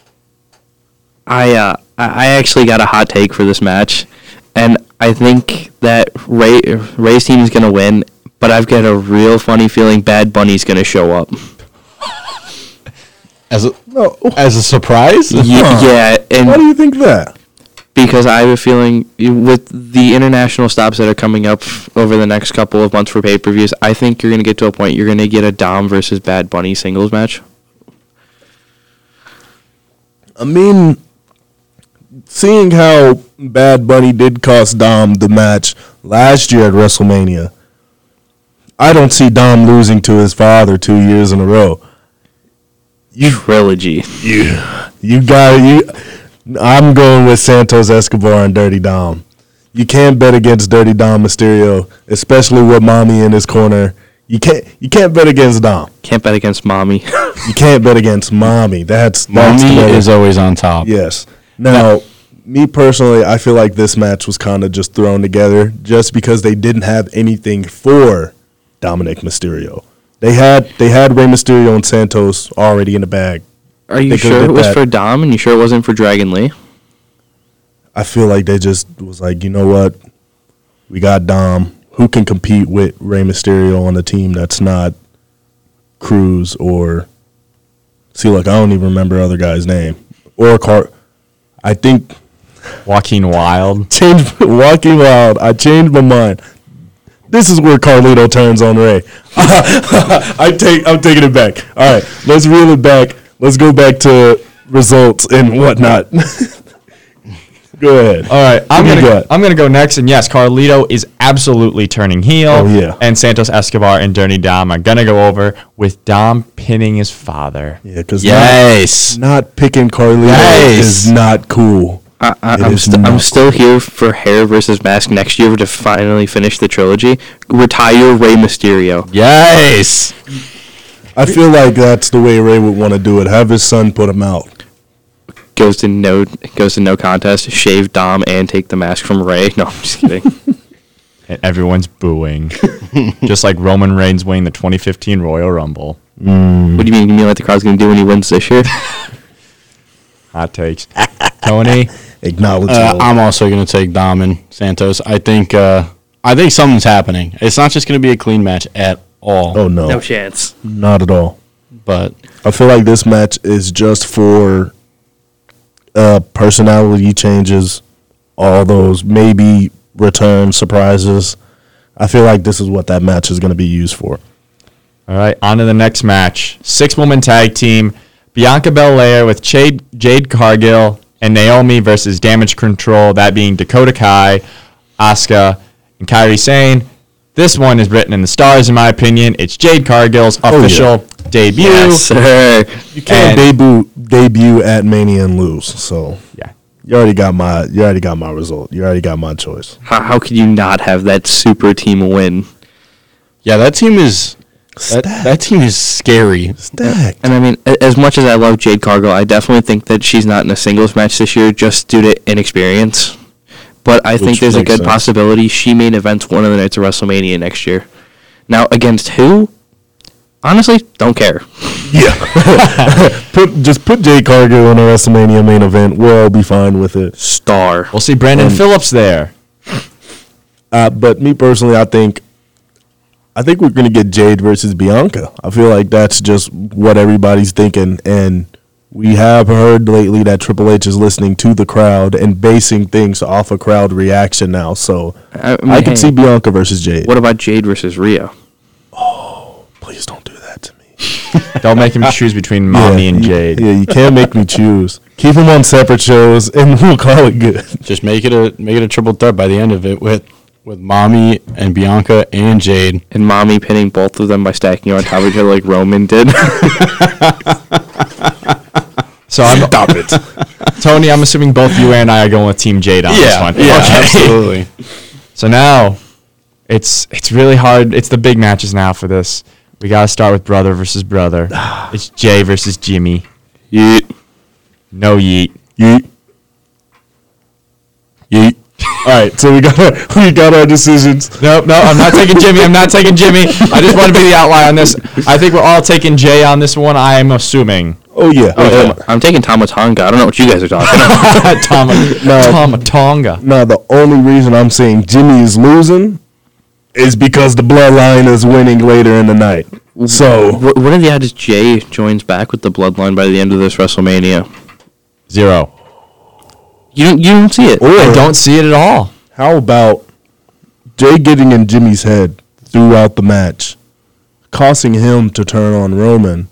I uh, I I actually got a hot take for this match, and I think that Ray Ray's team is gonna win, but I've got a real funny feeling Bad Bunny's gonna show up. as a No. as a surprise. Ye- yeah, and Why do you think that? because I have a feeling you- with the international stops that are coming up over the next couple of months for pay-per-views, I think you're gonna get to a point you're gonna get a Dom versus Bad Bunny singles match. I mean, seeing how Bad Bunny did cost Dom the match last year at WrestleMania, I don't see Dom losing to his father two years in a row. You trilogy. You, you got you. I'm going with Santos Escobar and Dirty Dom. You can't bet against Dirty Dom Mysterio, especially with Mommy in his corner. You can't. You can't bet against Dom. Can't bet against Mommy. You can't bet against Mommy. That's that's Mommy the way- is always on top. Yes. Now, me personally, I feel like this match was kind of just thrown together just because they didn't have anything for Dominic Mysterio. They had they had Rey Mysterio and Santos already in the bag. Are you They could've sure it did was that. for Dom and you sure it wasn't for Dragon Lee? I feel like they just was like, you know what? We got Dom. Who can compete with Rey Mysterio on a team that's not Cruz or see, look, I don't even remember other guy's name. Or Car I think Joaquin Wilde. change Walking Wild. I changed my mind. This is where Carlito turns on Ray. I take. I'm taking it back. All right, let's reel it back. Let's go back to results and whatnot. Go ahead. All right, I'm Who you gonna got? I'm gonna go next, and yes, Carlito is absolutely turning heel. Oh, yeah. And Santos Escobar and Dirty Dom are gonna go over with Dom pinning his father. Yeah, because Yes. not, not picking Carlito Yes. is not cool. I, I, It I'm, is st- I'm not still here for Hair versus Mask next year to finally finish the trilogy. Retire Rey Mysterio. Yes. I feel like that's the way Ray would want to do it. Have his son put him out. Goes to no goes to no contest. Shave Dom and take the mask from Ray. No, I'm just kidding. And everyone's booing, just like Roman Reigns winning the twenty fifteen Royal Rumble. What do you mean? You mean like the crowd's gonna do when he wins this year? Hot takes. Tony, acknowledge Uh, Hope. I'm also going to take Dom and Santos. I think uh, I think something's happening. It's not just going to be a clean match at all. Oh, no. No chance. Not at all. But I feel like this match is just for uh, personality changes, all those maybe return surprises. I feel like this is what that match is going to be used for. All right, on to the next match. Six-woman tag team. Bianca Belair with Jade, Jade Cargill and Naomi versus Damage Control, that being Dakota Kai, Asuka, and Kairi Sane. This one is written in the stars, in my opinion. It's Jade Cargill's Oh, official debut. Yes, sir. You can't And- debut debut at Mania and lose. So Yeah. you already got my you already got my result. You already got my choice. How, how could you not have that super team win? yeah, that team is that, Stacked. that team is scary. Stacked. And I mean, a- as much as I love Jade Cargill, I definitely think that she's not in a singles match this year just due to inexperience. But I think Which there's a makes good sense. possibility she main events one of the nights of WrestleMania next year. Now, against who? Honestly, don't care. Yeah. put just put Jade Cargill in a WrestleMania main event. We'll all be fine with it. Star. We'll see Brandon Um, Phillips there. Uh, but me personally, I think I think we're gonna get Jade versus Bianca. I feel like that's just what everybody's thinking, and we have heard lately that Triple H is listening to the crowd and basing things off a crowd reaction now. So I, I, mean, hey, could see Bianca versus Jade. What about Jade versus Rhea? Please don't do that to me. Don't make him choose between Mommy Yeah, and you- Jade. Yeah, you can't make me choose. Keep them on separate shows, and we'll call it good. Just make it a make it a triple threat by the end of it with with Mommy and Bianca and Jade. And Mommy pinning both of them by stacking on top of each other like Roman did. So I'm Stop it. Tony. I'm assuming both you and I are going with Team Jade on this one. yeah, Okay. absolutely. So now, it's it's really hard. It's the big matches now for this. We gotta start with brother versus brother. It's Jay versus Jimmy. Yeet. No yeet. Yeet. Yeet. All right, so we got our, we got our decisions. Nope, no, I'm not taking Jimmy. I'm not taking Jimmy. I just want to be the outlier on this. I think we're all taking Jay on this one. I am assuming. Oh yeah. Oh, I'm taking Tamatonga. I don't know what you guys are talking about. Tama, No. Tamatonga. Now the only reason I'm saying Jimmy is losing is because the bloodline is winning later in the night. So What, what are the odds Jay joins back with the Bloodline by the end of this WrestleMania? Zero. You don't, you don't see it. or I don't see it at all. how about Jay getting in Jimmy's head throughout the match, causing him to turn on Roman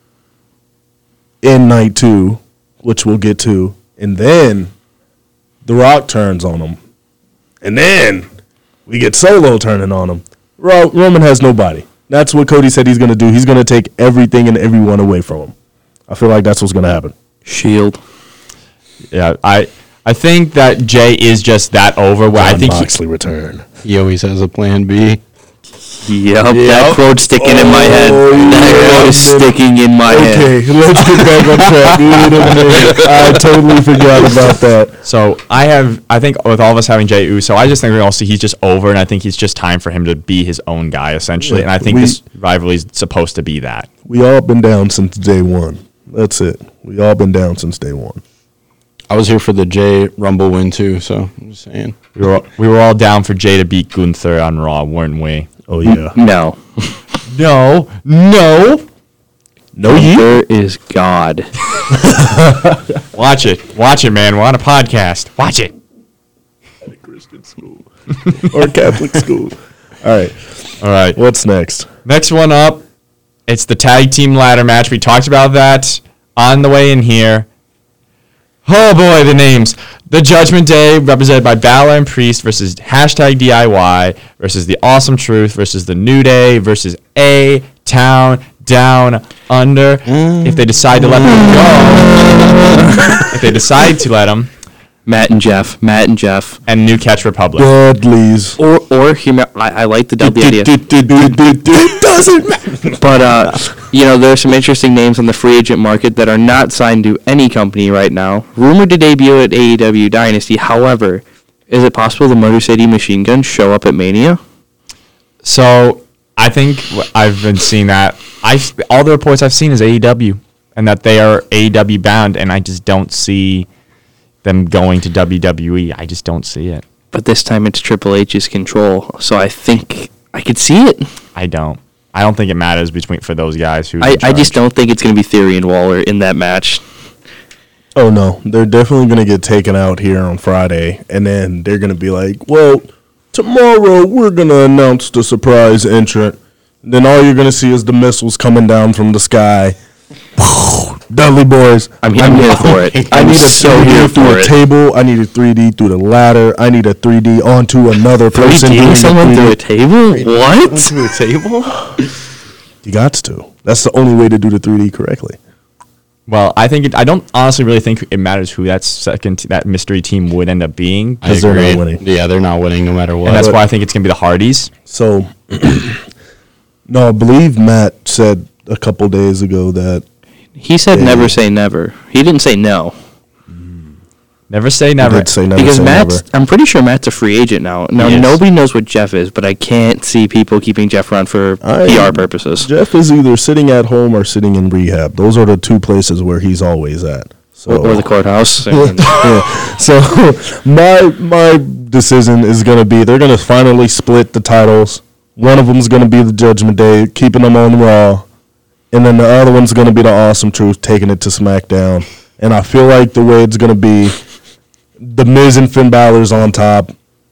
in night two, which we'll get to, and then The Rock turns on him, and then we get Solo turning on him. Ro- Roman has nobody. That's what Cody said he's going to do. He's going to take everything and everyone away from him. I feel like that's what's going to happen. Shield. Yeah, I I think that Jay is just that over. Where I Jon think he, Moxley return. He always has a plan B. Yep, that quote's sticking in my head. Oh, That yeah. quote is sticking in my head. Okay, let's get back on track. Wait a minute. I totally forgot about that. So I have, I think with all of us having Jey Uso, I just think also he's just over, and I think he's just time for him to be his own guy essentially. Yeah, and I think we- this rivalry is supposed to be that. We all been down since day one. That's it. We all been down since day one. I was here for the J Rumble win too, so I'm just saying. We were we were all down for Jay to beat Gunther on Raw, weren't we? Oh yeah. No. No, no. No you. There is God. Watch it, watch it, man. We're on a podcast. Watch it. Christian school or Catholic school. All right. All right. What's next? Next one up, it's the tag team ladder match. We talked about that on the way in here. Oh boy, the names. The Judgment Day, represented by Balor and Priest versus hashtag D I Y versus the Awesome Truth versus the New Day versus A Town Down Under. If they decide to let them go, if they decide to let them, Matt and Jeff. Matt and Jeff. and New Catch Republic. Dudley's. Or, or hear me, I, I like the Dudley idea. It doesn't matter. But, uh, you know, there are some interesting names on the free agent market that are not signed to any company right now. Rumored to debut at A E W Dynasty. However, is it possible the Motor City Machine Guns show up at Mania? So I think wh- I've been seeing that. I all the reports I've seen is A E W, and that they are A E W bound, and I just don't see them going to W W E. I just don't see it. But this time it's Triple H's control, so I think I could see it. I don't. I don't think it matters between for those guys who. I, I just don't think it's going to be Theory and Waller in that match. Oh, no. They're definitely going to get taken out here on Friday, and then they're going to be like, well, tomorrow we're going to announce the surprise entrant. And then all you're going to see is the missiles coming down from the sky. Dudley boys. I'm, I'm here for it. I I'm need a so three D here through for a it. table. I need a three D through the ladder. I need a three D onto another person. three D doing the someone through a three D. table? What? To a table? You got to. That's the only way to do the three D correctly. Well, I think it, I don't honestly really think it matters who that second that mystery team would end up being, I 'Cause they're not agree. winning. Yeah, they're not winning no matter what. and that's But- why I think it's gonna be the Hardys. So, no, I believe Matt said a couple days ago that He said Yeah. never say never. He didn't say no. Never say he never. did say never because say Matt's, never. I'm pretty sure Matt's a free agent now. Now, He is. nobody knows what Jeff is, but I can't see people keeping Jeff around for I- P R purposes. Jeff is either sitting at home or sitting in rehab. Those are the two places where he's always at. So, Or, or the courthouse. yeah. So my my decision is going to be they're going to finally split the titles. One of them is going to be the Judgment Day, keeping them on Raw, and then the other one's going to be the Awesome Truth, taking it to SmackDown. And I feel like the way it's going to be, the Miz and Finn Balor's on top.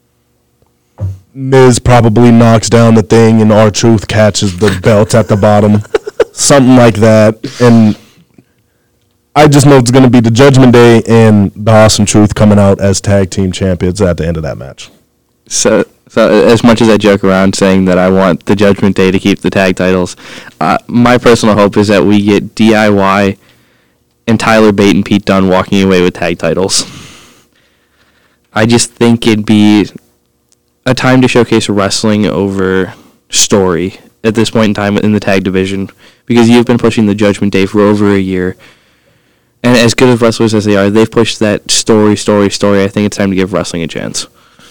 Miz probably knocks down the thing, and R-Truth catches the belt at the bottom, something like that. And I just know it's going to be the Judgment Day and the Awesome Truth coming out as tag team champions at the end of that match. So, so as much as I joke around saying that I want the Judgment Day to keep the tag titles, uh, my personal hope is that we get D I Y and Tyler Bate and Pete Dunne walking away with tag titles. I just think it'd be a time to showcase wrestling over story at this point in time in the tag division, because you've been pushing the Judgment Day for over a year. And as good of wrestlers as they are, they've pushed that story, story, story. I think it's time to give wrestling a chance.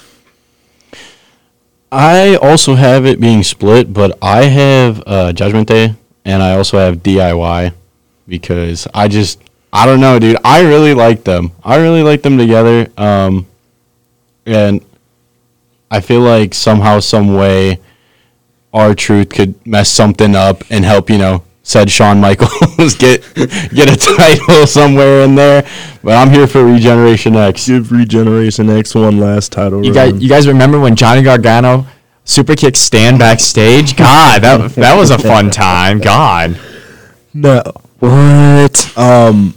I also have it being split, but I have uh, Judgment Day, and I also have D I Y, because I just, I don't know, dude. I really like them. I really like them together. Um, and I feel like somehow, some way, R-Truth could mess something up and help, you know, said Shawn Michaels get get a title somewhere in there. But I'm here for Regeneration X. Give Regeneration X one last title You run. guys, you guys remember when Johnny Gargano super kicked Stan backstage? God, that that was a fun time. God, No. What? Um,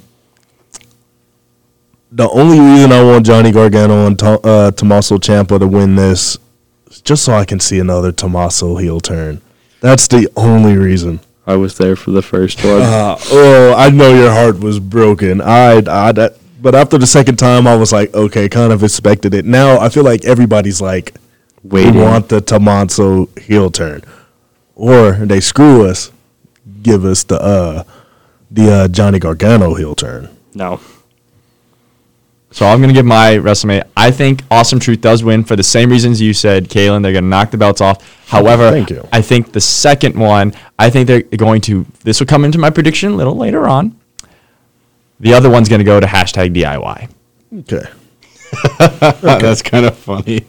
the only reason I want Johnny Gargano and to- uh, Tommaso Ciampa to win this is just so I can see another Tommaso heel turn. That's the only reason. I was there for the first one. Uh, oh, I know your heart was broken. I, I, that, but after the second time, I was like, okay, kind of expected it. Now I feel like everybody's like, Waiting. we want the Tommaso heel turn, or they screw us, give us the uh, the uh, Johnny Gargano heel turn. No. so I'm gonna give my WrestleMania. I think Awesome Truth does win for the same reasons you said, Kalen. They're gonna knock the belts off. However, Thank you. I think the second one, I think they're going to. This will come into my prediction a little later on. The other one's gonna go to hashtag D I Y. Okay. That's kind of funny.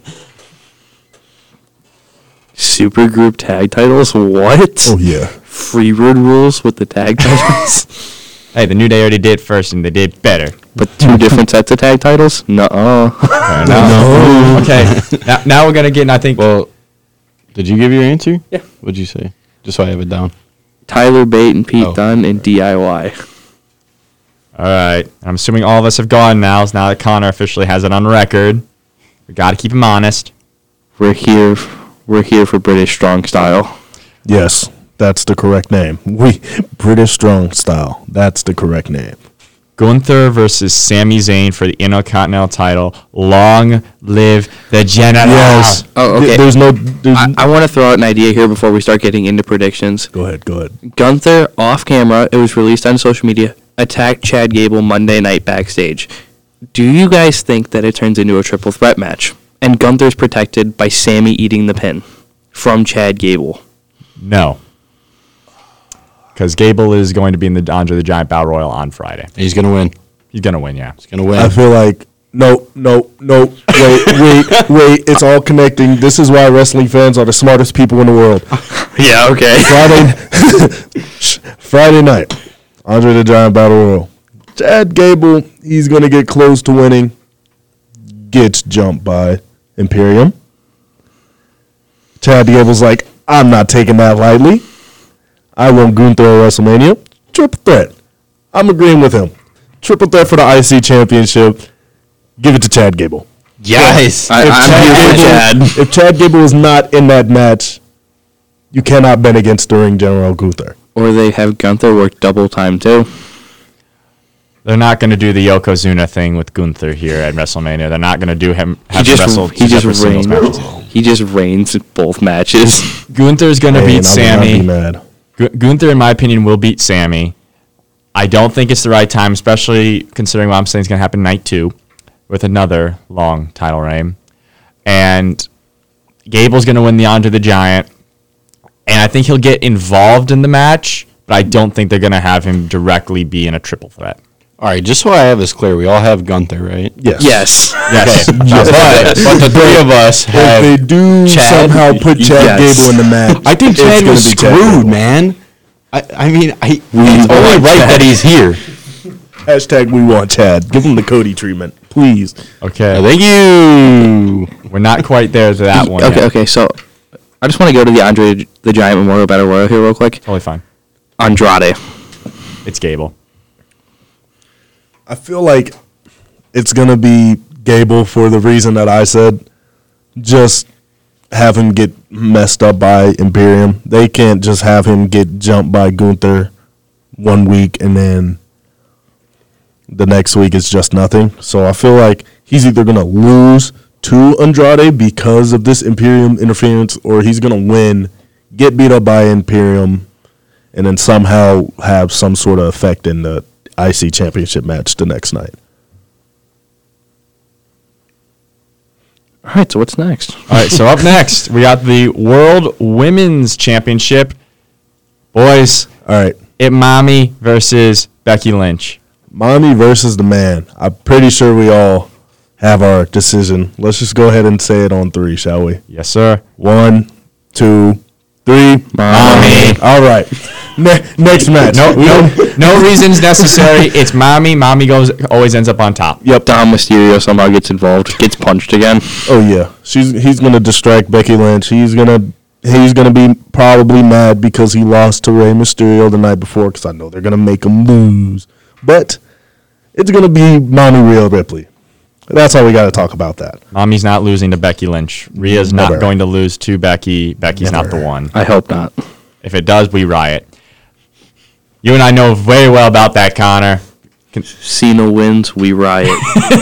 Supergroup tag titles? What? Oh yeah. Freebird rules with the tag titles? Hey, the New Day already did first, and they did better. But two different sets of tag titles? Nuh-uh. Fair enough. Okay, now, now we're gonna get. And I think. Well, did you give your answer? Yeah. What'd you say? Just so I have it down. Tyler Bate and Pete Oh. Dunne and D I Y. All right. I'm assuming all of us have gone now. So now that Connor officially has it on record, we got to keep him honest. We're here. We're here for British strong style. Yes, that's the correct name. We British Strong Style. That's the correct name. Gunther versus Sami Zayn for the Intercontinental title. Long live the general. Yes. Oh, okay. Th- There's no. There's I, I want to throw out an idea here before we start getting into predictions. go ahead. Go ahead. Gunther, off camera, it was released on social media, attacked Chad Gable Monday night backstage. Do you guys think that it turns into a triple threat match? And Gunther's protected by Sammy eating the pin from Chad Gable. No. Because Gable is going to be in the Andre the Giant Battle Royal on Friday. He's gonna win. He's going to win, yeah. He's gonna win. I feel like no, no, no. Wait, wait, wait. It's all connecting. This is why wrestling fans are the smartest people in the world. Yeah, okay. Friday, Friday night, Andre the Giant Battle Royal. Chad Gable, he's going to get close to winning. Gets jumped by Imperium. Chad Gable's like, I'm not taking that lightly. I want Gunther at WrestleMania. Triple threat. I'm agreeing with him. Triple threat for the I C Championship. Give it to Chad Gable. Yes. I, If I'm Chad here for Gable- Chad. If Chad Gable is not in that match, you cannot bet against the ring general Gunther. Or they have Gunther work double time too. They're not going to do the Yokozuna thing with Gunther here at WrestleMania. They're not going to do him He have him just wrestle he two just separate singles reigns. matches. He just reigns both matches. Gunther's going to Man, beat I would not Sammy. be mad. Gu- Gunther, in my opinion, will beat Sammy. I don't think it's the right time, especially considering what I'm saying is going to happen night two with another long title reign. And Gable's going to win the Andre the Giant. And I think he'll get involved in the match, but I don't think they're going to have him directly be in a triple threat. All right, just so I have this clear, we all have Gunther, right? Yes. Yes. Yes. Okay. But, but the three of us If have. they do Chad? somehow put Chad Yes. Gable in the match, I think it's Chad gonna was be Chad screwed, Gable. man. I, I mean, I, it's only want right Chad. that he's here. Hashtag we want Chad. Give him the Cody treatment, please. Okay. Thank you. We're not quite there to that one Okay, yet. okay. So I just want to go to the Andre the Giant Memorial Battle Royal here real quick. Totally fine. Andrade. It's Gable. I feel like it's gonna be Gable for the reason that I said. Just have him get messed up by Imperium. They can't just have him get jumped by Gunther one week and then the next week it's just nothing. So I feel like he's either gonna lose to Andrade because of this Imperium interference, or he's gonna win, get beat up by Imperium, and then somehow have some sort of effect in the I C Championship match the next night. All right, so what's next? All right, so up next, we got the World Women's Championship. Boys, All right, it Mommy versus Becky Lynch. Mommy versus the man. I'm pretty sure we all have our decision. Let's just go ahead and say it on three, shall we? Yes, sir. One, two, three. Mommy. All right. Ne- next match. No, We no, don't- no reasons necessary. It's Mommy. Mommy goes always ends up on top. Yep. Dom Mysterio somehow gets involved, gets punched again. Oh yeah. She's he's gonna distract Becky Lynch. He's gonna he's gonna be probably mad because he lost to Rey Mysterio the night before. Because I know they're gonna make him lose. But it's gonna be Mommy Rhea Ripley. That's all we got to talk about that. Mommy's not losing to Becky Lynch. Rhea's Never. not going to lose to Becky. Becky's not Never. the one. I hope not. If it does, we riot. You and I know very well about that, Connor. Cena wins, we riot.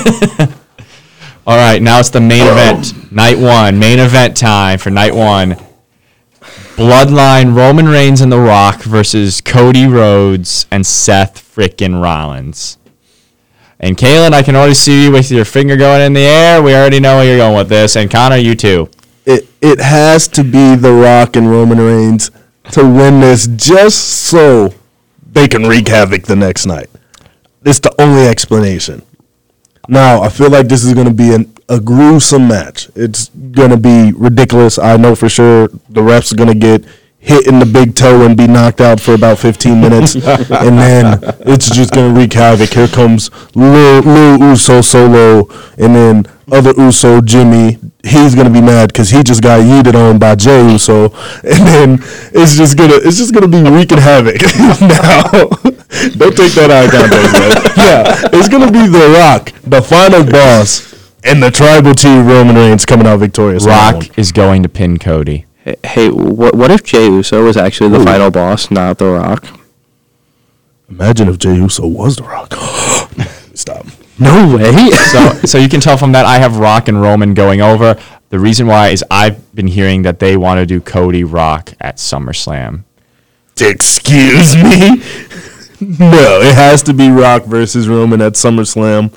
All right, now it's the main event. Night one. Main event time for night one. Bloodline Roman Reigns and The Rock versus Cody Rhodes and Seth frickin' Rollins. And Kaylin, I can already see you with your finger going in the air. We already know where you're going with this. And Connor, you too. It it has to be The Rock and Roman Reigns to win this, just so they can wreak havoc the next night. It's the only explanation. Now, I feel like this is going to be an, a gruesome match. It's going to be ridiculous. I know for sure the refs are going to get hit in the big toe and be knocked out for about fifteen minutes. And then it's just going to wreak havoc. Here comes Lil, Lil Uso solo, and then other Uso, Jimmy. He's going to be mad because he just got yeeted on by Jey Uso. And then it's just going to it's just gonna be wreaking havoc. Now, don't take that eye contact, man. Yeah, it's going to be The Rock, the final boss, and the Tribal Chief Roman Reigns coming out victorious. on that one. Rock is going to pin Cody. Hey, hey, what what if Jey Uso was actually the Ooh. final boss, not The Rock? Imagine if Jey Uso was The Rock. Stop. No way. So, so you can tell from that I have Rock and Roman going over. The reason why is I've been hearing that they want to do Cody Rock at SummerSlam. Excuse me? No, it has to be Rock versus Roman at SummerSlam.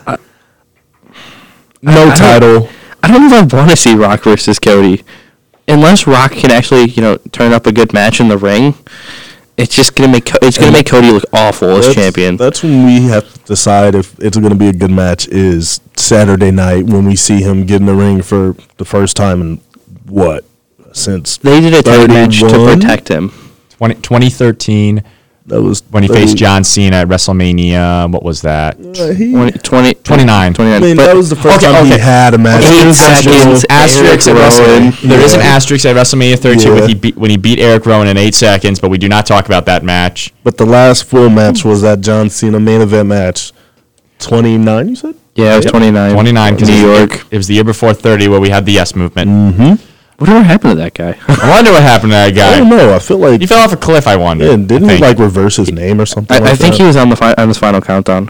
No I- I don't- title. I don't even want to see Rock versus Cody. Unless Rock can actually, you know, turn up a good match in the ring, it's just gonna make Co- it's gonna And make Cody look awful as That's- champion. That's when we have to decide if it's going to be a good match is Saturday night when we see him get in the ring for the first time in what since They did a tag match to thirty-one? protect him. twenty, twenty thirteen, That was when he thirty faced John Cena at WrestleMania. What was that? Uh, he- twenty, twenty, twenty-nine. I mean, But that was the first Okay, time okay. he had a match. Eight It was seconds. still- Asterisk at Eric Rowan. WrestleMania. There is an Yeah. asterisk at WrestleMania thirty-two Yeah. when he beat when he beat Eric Rowan in eight seconds, but we do not talk about that match. But the last full match was that John Cena main event match. twenty-nine, you said? Yeah, it was Yep. twenty-nine. twenty-nine because New York. It was the year before thirty where we had the Yes Movement. Mm-hmm. Whatever happened to that guy? I wonder what happened to that I guy. don't know. I feel like He fell off a cliff. I wonder. yeah, I didn't he think. like reverse his name or something? I, like I think that? he was on the fi- on his final countdown.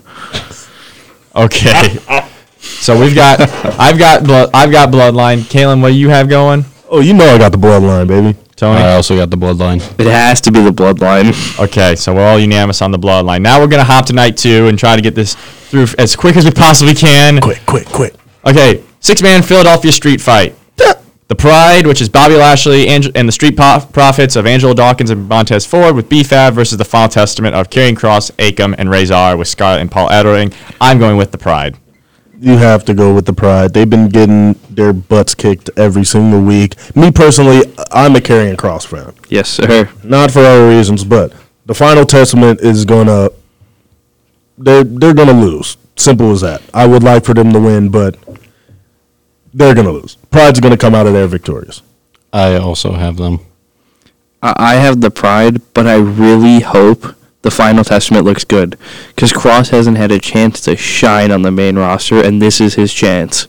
Okay. So we've got, I've got, blood, I've got Bloodline. Kaylin, what do you have going? Oh, you know I got the bloodline, baby. Tony. I also got the bloodline. It has to be the bloodline. Okay, so we're all unanimous on the Bloodline. Now we're gonna hop to night two and try to get this through as quick as we possibly can. Quick, quick, quick. Okay, six-man Philadelphia street fight. The Pride, which is Bobby Lashley and, and the Street po- Profits of Angelo Dawkins and Montez Ford with B F A B versus the Final Testament of Karrion Kross, Akam, and Razor with Scarlett and Paul Ellering. I'm going with the Pride. You have to go with the Pride. They've been getting their butts kicked every single week. Me personally, I'm a Karrion Kross fan. Yes, sir. Not for other reasons, but the Final Testament is gonna they're they're gonna lose. Simple as that. I would like for them to win, but they're gonna lose. Pride's gonna come out of there victorious. I also have them. I I have the Pride, but I really hope the Final Testament looks good because Cross hasn't had a chance to shine on the main roster, and this is his chance.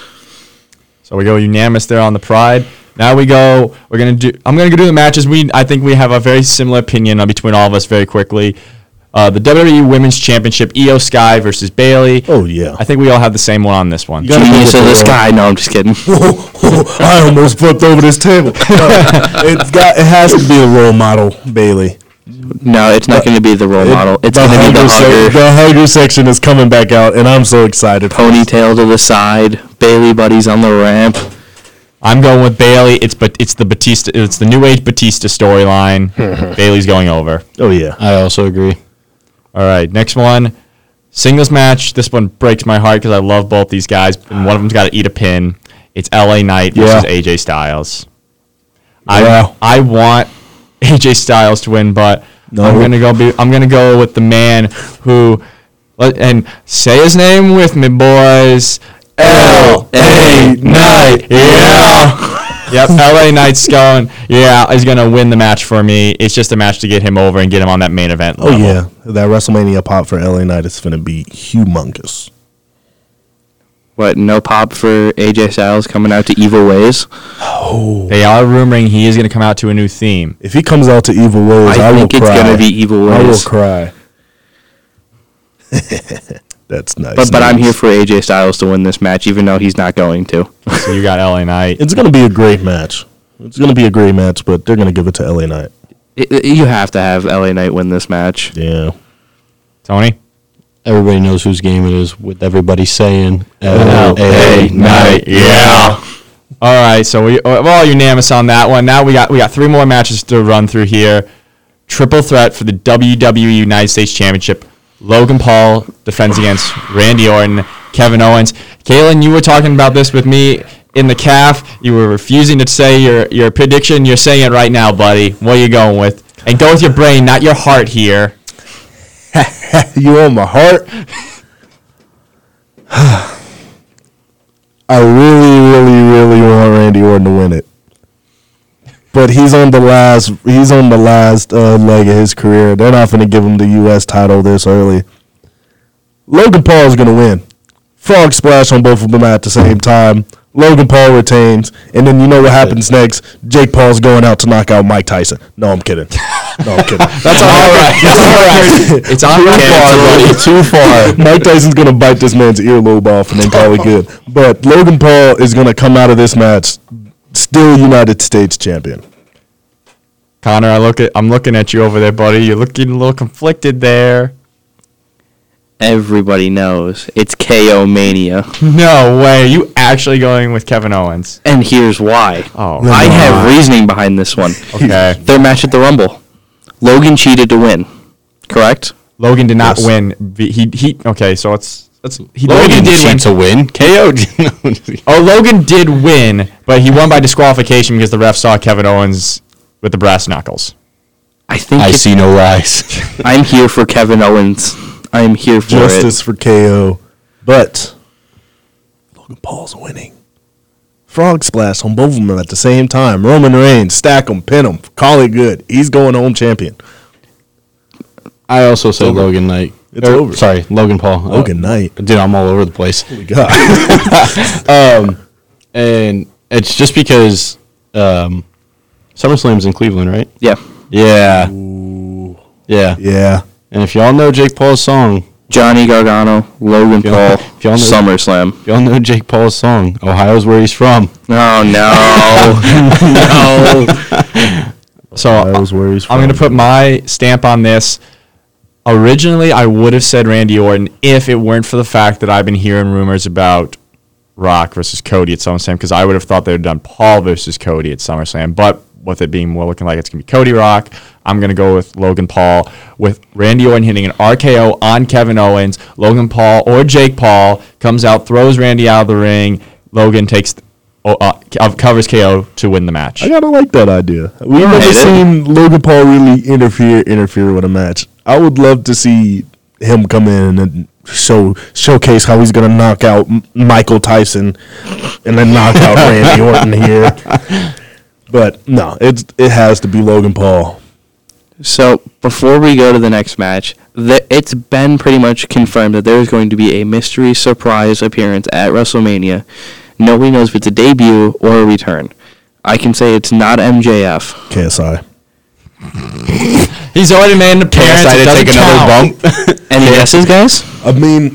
So we go unanimous there on the Pride. Now we go. We're gonna do. I'm gonna go do the matches. We I think we have a very similar opinion on between all of us very quickly. Uh, the W W E Women's Championship, Io Sky versus Bayley. Oh yeah. I think we all have the same one on this one. You gotta go Genius with of the the- sky. No, I'm just kidding. I almost flipped over this table. No, it's got it has to be a role model, Bailey. No, it's not going to be the role model. It's the going to be the hugger sec- hugger. the hugger section is coming back out, and I'm so excited. for this. Ponytail to the side. Bailey buddies on the ramp. I'm going with Bayley. It's but it's the Batista. It's the New Age Batista storyline. Bayley's going over. Oh yeah. I also agree. All right, next one, singles match. This one breaks my heart because I love both these guys, and one of them's got to eat a pin. It's L A Knight versus Yeah. A J Styles. Yeah. I I want A J Styles to win, but No. I'm gonna go. Be, I'm gonna go with the man who, let- and say his name with me, boys. L A Knight. Yeah. Yep, L A Knight's going. Yeah, is gonna win the match for me. It's just a match to get him over and get him on that main event. Oh level. yeah. That WrestleMania pop for L A Knight is gonna be humongous. What, no pop for A J Styles coming out to Evil Ways? They are rumoring he is going to come out to a new theme. If he comes out to Evil Ways, I, I will think it's cry. going to be Evil I will Ways. cry. That's nice. But but I'm news. here for A J Styles to win this match, even though he's not going to. So you got L A Knight. It's gonna be a great match. It's gonna be a great match, but they're gonna give it to L A Knight. It- it- you have to have L A Knight win this match. Yeah. Tony? Everybody knows whose game it is with everybody saying L A Knight, yeah. All right, so we, we're all unanimous on that one. Now we got we got three more matches to run through here. Triple threat for the W W E United States Championship. Logan Paul defends against Randy Orton, Kevin Owens. Kaylin, you were talking about this with me in the C A F. You were refusing to say your, your prediction. You're saying it right now, buddy. What are you going with? And go with your brain, not your heart here. You on my heart? I really, really, really want Randy Orton to win it. But he's on the last he's on the last uh, leg of his career. They're not going to give him the U S title this early. Logan Paul is going to win. Frog splash on both of them at the same time. Logan Paul retains, and then you know what happens next? Jake Paul's going out to knock out Mike Tyson. No, I'm kidding. No, I'm kidding. That's all right. That's all right. It's on Too record, far, buddy. buddy. Too far. Mike Tyson's gonna bite this man's earlobe off and then call it good. But Logan Paul is gonna come out of this match still United States champion. Connor, I look at I'm looking at you over there, buddy. You're looking a little conflicted there. Everybody knows it's K O Mania. No way. Are you actually going with Kevin Owens? And here's why. Oh, I come have on. reasoning behind this one. Okay. Their match at the Rumble. Logan cheated to win. Correct? Logan did not Yes. win. V- He he. Okay, so let's let's. He, Logan did win to win. K O. Oh, Logan did win, but he won by disqualification because the ref saw Kevin Owens with the brass knuckles. I think I it- see no rise. I'm here for Kevin Owens. I'm here for Justice for K O. But Logan Paul's winning. Frog splash on both of them at the same time. Roman Reigns, stack him, pin him, call it good. He's going home champion. I also said over. Logan Knight. It's Or, over. Sorry, Logan Paul. Logan Knight. Dude, I'm all over the place. Holy God. Um, and it's just because um, SummerSlam's in Cleveland, right? it. Yeah. Yeah. Yeah. Yeah. And if y'all know Jake Paul's song, Johnny Gargano, Logan y'all- Paul, if y'all know- SummerSlam. if y'all know Jake Paul's song, Ohio's where he's from. Oh no, no. So That was where he's I'm going to from. put my stamp on this. Originally, I would have said Randy Orton if it weren't for the fact that I've been hearing rumors about Rock versus Cody at SummerSlam, because I would have thought they would have done Paul versus Cody at SummerSlam. But with it being more looking like it's going to be Cody Rock, I'm going to go with Logan Paul, with Randy Orton hitting an R K O on Kevin Owens. Logan Paul or Jake Paul comes out, throws Randy out of the ring. Logan takes uh, uh, covers K O to win the match. I kind of like that idea. We've I never hate it. seen Logan Paul really interfere interfere with a match. I would love to see him come in and show showcase how he's going to knock out M- Michael Tyson and then knock out Randy Orton here. But no, it's it has to be Logan Paul. So before we go to the next match, the, it's been pretty much confirmed that there is going to be a mystery surprise appearance at WrestleMania. Nobody knows if it's a debut or a return. I can say it's not M J F. K S I. He's already made an appearance. Decided It to doesn't take another count. bump. Any guesses, guys? I mean,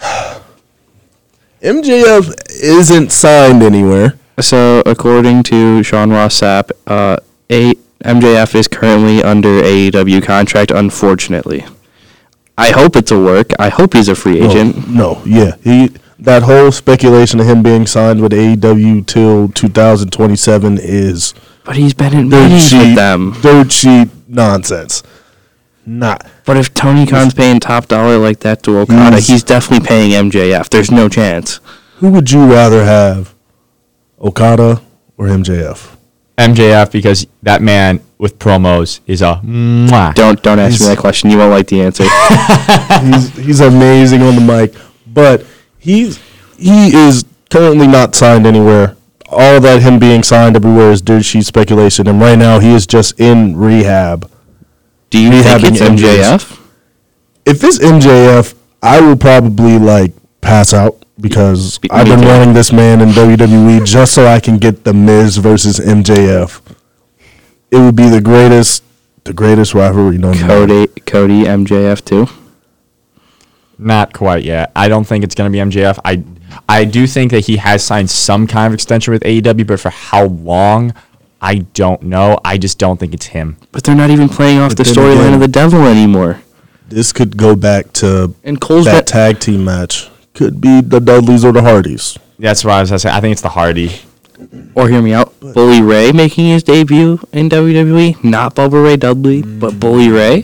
M J F isn't signed anywhere. So according to Sean Ross Sapp, uh, a, M J F is currently under A E W contract, unfortunately. I hope it's a work. I hope he's a free agent. No, no, yeah, he that whole speculation of him being signed with A E W till two thousand twenty-seven is But he's been in dirt meetings with sheet, them. dirt sheet nonsense. Not But if Tony Khan's paying top dollar like that to Okada, He's- he's definitely paying M J F. There's no chance. who would you rather have, Okada or M J F? M J F, because that man with promos is a mwah. Don't don't ask me He's- that question. You won't like the answer. he's he's amazing on the mic, but he's he is currently not signed anywhere. All that him being signed everywhere is dirt sheet speculation, and right now he is just in rehab. Do you Rehabbing think it's M J F? If it's M J F, I will probably like pass out because Me I've been too. wanting this man in W W E just so I can get the Miz versus M J F. It would be the greatest, the greatest rivalry known to man. Cody Cody M J F too. Not quite yet. I don't think it's going to be M J F. I I do think that he has signed some kind of extension with A E W, but for how long, I don't know. I just don't think it's him. But they're not even playing off But the then storyline again- of the devil anymore. This could go back to And Cole's that been, tag team match. Could be the Dudleys or the Hardys. That's what I was going to say. I think it's the Hardy. or hear me out. Bully Ray making his debut in W W E, not Bubba Ray Dudley, but Bully Ray.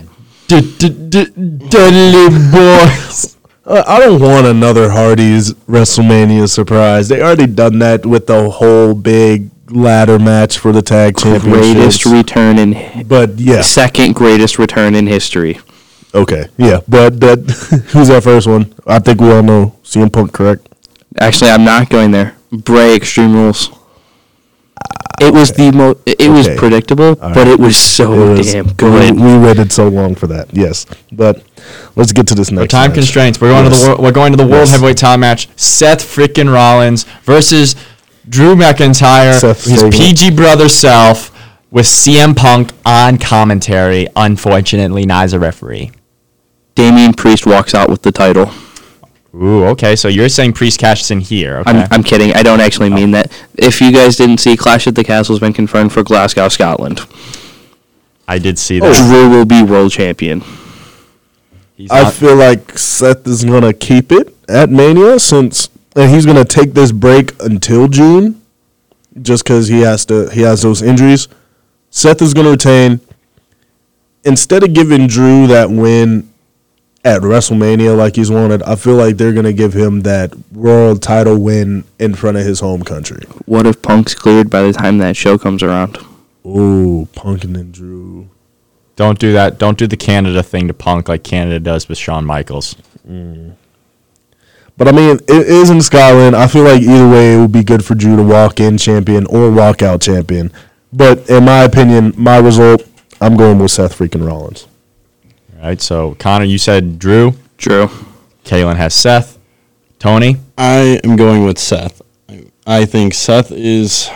Dudley boys. Uh, I don't want another Hardy's WrestleMania surprise. They already done that with the whole big ladder match for the tag Greatest championships. return in But yeah, second greatest return in history. okay, yeah. But that who's that first one? I think we all know C M Punk, correct? Actually, I'm not going there. Bray Extreme Rules. It was the most. It was Okay. predictable, All but right. it was so It was- damn good. We, we waited so long for that. Yes, but let's get to this For next. time match. constraints, we're going to Yes. the wor- we're going to the World Yes. Heavyweight Title match. Seth freaking Rollins versus Drew McIntyre, Seth his Sagan. P G brother self, with C M Punk on commentary. Unfortunately, not as a referee. Damian Priest walks out with the title. Ooh, okay. So you're saying Priest cashes in here? Okay. I'm, I'm kidding. I don't actually mean that. If you guys didn't see, Clash at the Castle has been confirmed for Glasgow, Scotland. I did see Oh, that. Drew will be world champion. He's I not- feel like Seth is gonna keep it at Mania since, and he's gonna take this break until June, just because he has to. He has those injuries. Seth is gonna retain. Instead of giving Drew that win at WrestleMania like he's wanted, I feel like they're going to give him that world title win in front of his home country. What if Punk's cleared by the time that show comes around? Ooh, Punk and then Drew. Don't do that. Don't do the Canada thing to Punk like Canada does with Shawn Michaels. Mm. But, I mean, it is in Scotland. I feel like either way it would be good for Drew to walk in champion or walk out champion. But, in my opinion, my result, I'm going with Seth freaking Rollins. All right, so, Connor, you said Drew. Drew. Kalen has Seth. Tony? I am going with Seth. I think Seth is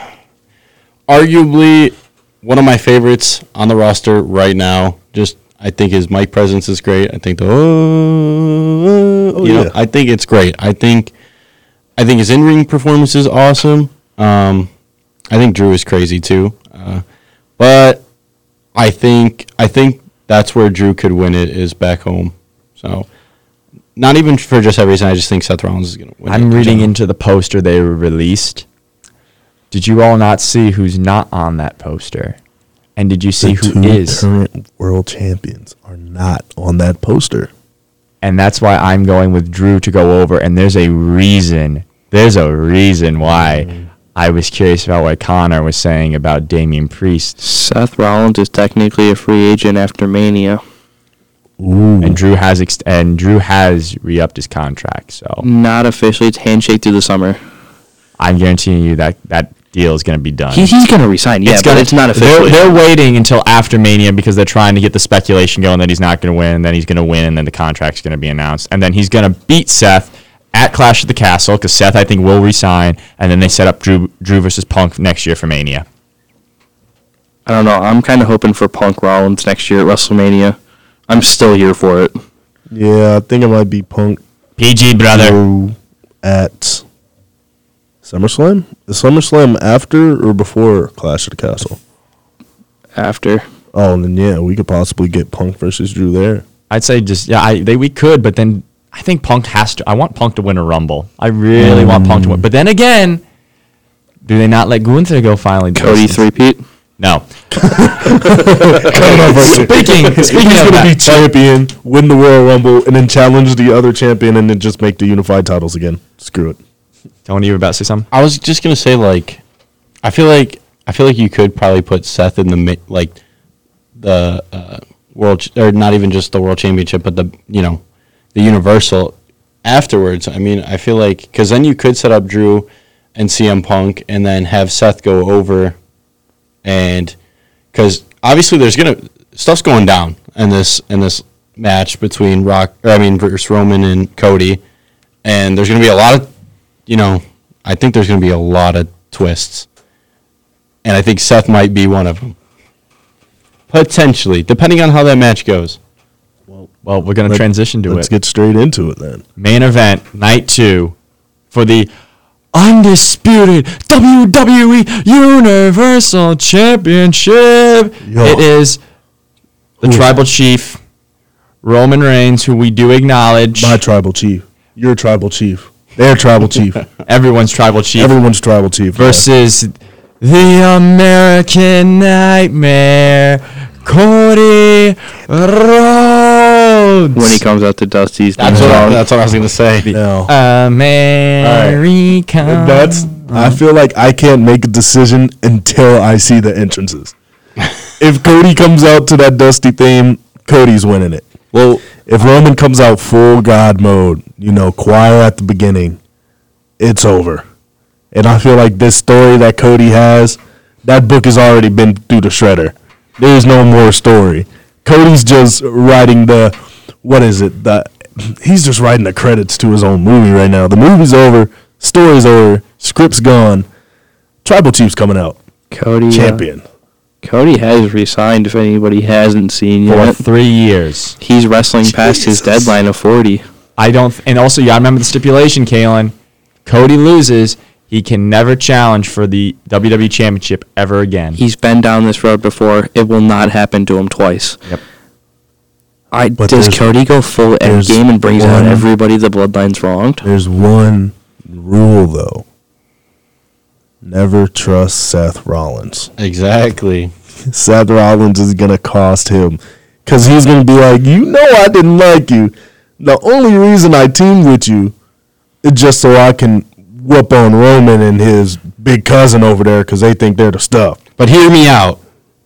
arguably one of my favorites on the roster right now. Just, I think his mic presence is great. I think the oh, Oh, you yeah. know, I think it's great. I think, I think his in-ring performance is awesome. Um, I think Drew is crazy too. Uh, but I think, I think that's where Drew could win it is back home. So, not even for just that reason. I just think Seth Rollins is going to win. I'm it in reading general. into the poster they released. Did you all not see who's not on that poster? And did you see The who two is? current world champions are not on that poster. And that's why I'm going with Drew to go over. And there's a reason. There's a reason why Mm. I was curious about what Connor was saying about Damian Priest. Seth Rollins is technically a free agent after Mania. Ooh. And Drew has ex- and Drew has re-upped his contract. So Not officially. It's handshake through the summer. I'm guaranteeing you that that deal is going to be done. He, he's going to resign, yeah, It's but gonna- it's not they're, officially. they're waiting until after Mania because they're trying to get the speculation going that he's not going to win, and then he's going to win, and then the contract's going to be announced. And then he's going to beat Seth at Clash of the Castle because Seth, I think, will resign, and then they set up Drew, Drew versus Punk next year for Mania. I don't know. I'm kind of hoping for Punk Rollins next year at WrestleMania. I'm still here for it. Yeah, I think it might be Punk P G, brother. Drew at SummerSlam. Is SummerSlam after or before Clash of the Castle? After. Oh, then yeah, we could possibly get Punk versus Drew there. I'd say just, yeah, I, they, we could, but then I think Punk has to. I want Punk to win a Rumble. I really want Punk to win. But then again, do they not let Gunther go finally? Cody three-peat. No. Speaking, Speaking, speaking he's of gonna be that, champion, win the Royal Rumble, and then challenge the other champion, and then just make the unified titles again. Screw it. Tony, you were about to say something? I was just gonna say, like, I feel like I feel like you could probably put Seth in the mi- like the uh, world ch- or not even just the world championship, but the you know the universal afterwards. I mean, I feel like because then you could set up Drew and C M Punk, and then have Seth go over, and because obviously there's gonna stuff's going down in this in this match between Rock or I mean versus Roman and Cody, and there's gonna be a lot of you know, I think there's going to be a lot of twists. And I think Seth might be one of them. Potentially, depending on how that match goes. Well, we're going to Let- transition to Let's it. get straight into it then. Main event, night two, for the undisputed W W E Universal Championship. Yo. It is the Who is Tribal that? Chief, Roman Reigns, who we do acknowledge. My tribal chief. Your tribal chief. Their tribal chief. Everyone's Tribal Chief. Everyone's tribal chief. versus the American Nightmare, Cody Rhodes. When he comes out to Dusty's That's what, I, song. that's what I was going to say. Now, America. that's. I feel like I can't make a decision until I see the entrances. If Cody comes out to that Dusty theme, Cody's winning it. Well, If Roman comes out full God mode, you know, choir at the beginning, it's over. And I feel like this story that Cody has, that book has already been through the shredder. There's no more story. Cody's just writing the, what is it? The he's just writing the credits to his own movie right now. The movie's over, story's over, script's gone. Tribal Chief's coming out, Cody. uh, champion. Cody has resigned. If anybody hasn't seen For yet, three years. he's wrestling past his Jesus. deadline of forty. I don't, th- and also you gotta remember the stipulation, Kalen. Cody loses, he can never challenge for the W W E Championship ever again. He's been down this road before. It will not happen to him twice. Yep. I But does there's- Cody go full end there's game and brings out one- everybody the bloodline's wronged? There's one rule though. Never trust Seth Rollins. exactly. Seth Rollins is gonna cost him, cause he's gonna be like, you know, I didn't like you, The only reason I teamed with you is just so I can whoop on Roman and his big cousin over there because they think they're the stuff. But hear me out.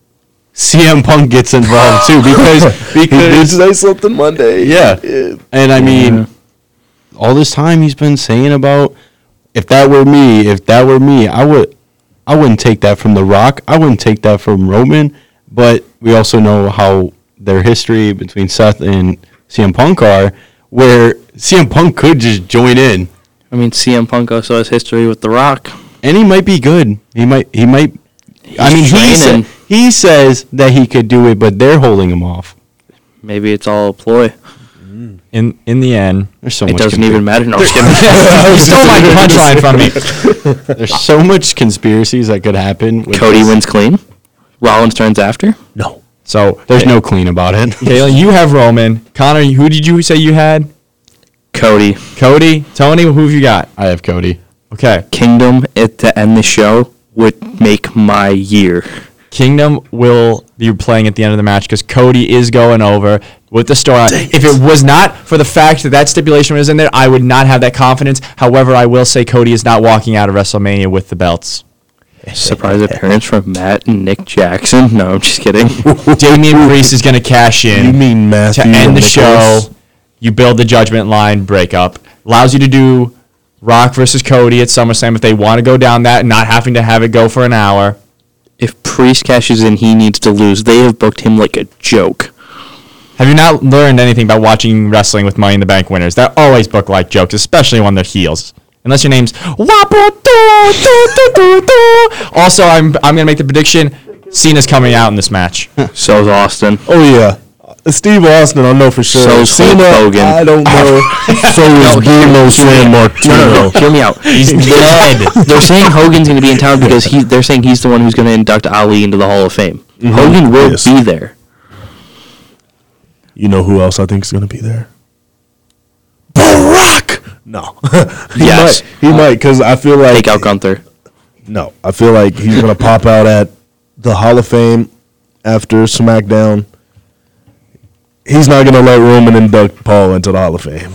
C M Punk gets involved too because He did because say something Monday. yeah. Yeah. And I mean, Yeah. all this time he's been saying about if that were me, if that were me, I would I wouldn't take that from The Rock. I wouldn't take that from Roman. But we also know how their history between Seth and C M Punk are, where C M Punk could just join in. I mean, C M Punk also has history with The Rock. And he might be good. He might he might I mean he, sa- training. he says that he could do it, but they're holding him off. Maybe it's all a ploy. In in the end, There's so It much doesn't conspira- even matter. No, I'm just kidding. you stole my punchline from me. There's so much conspiracies that could happen. With Cody this. wins clean. Rollins turns after. No. So There's no clean about it. Kayla, you have Roman. Connor, who did you say you had? Cody. Cody, Tony, who have you got? I have Cody. Okay, Kingdom at to end the show would make my year. Kingdom will be playing at the end of the match because Cody is going over with the story. If it was not for the fact that that stipulation was in there, I would not have that confidence. However, I will say Cody is not walking out of WrestleMania with the belts. Surprise appearance from Matt and Nick Jackson. No, I'm just kidding. Damian Priest is going to cash in You mean Matthew to end the Nicholas? show. You build the Judgment Line breakup. Allows you to do Rock versus Cody at SummerSlam if they want to go down that and not having to have it go for an hour. If Priest cashes in, he needs to lose. They have booked him like a joke. Have you not learned anything about watching wrestling with Money in the Bank winners? They're always booked like jokes, especially when they're heels. Unless your name's Wappa do, do, do, do, do. Also, I'm I'm gonna make the prediction: Cena's coming out in this match. So's Austin. Oh, yeah. Uh, Steve Austin, I know for sure. So's Hulk Cena, Hogan. I don't know. So is Bruno San Martino. No, no, no. Hear me out. He's dead. They're saying Hogan's going to be in town because he. They're saying he's the one who's going to induct Ali into the Hall of Fame. Hogan will Yes. be there. You know who else I think is going to be there? Barack! No. he Yes. might. He might, because I feel like... Take out Gunther. No, I feel like he's going to pop out at the Hall of Fame after SmackDown. He's not going to let Roman induct Paul into the Hall of Fame.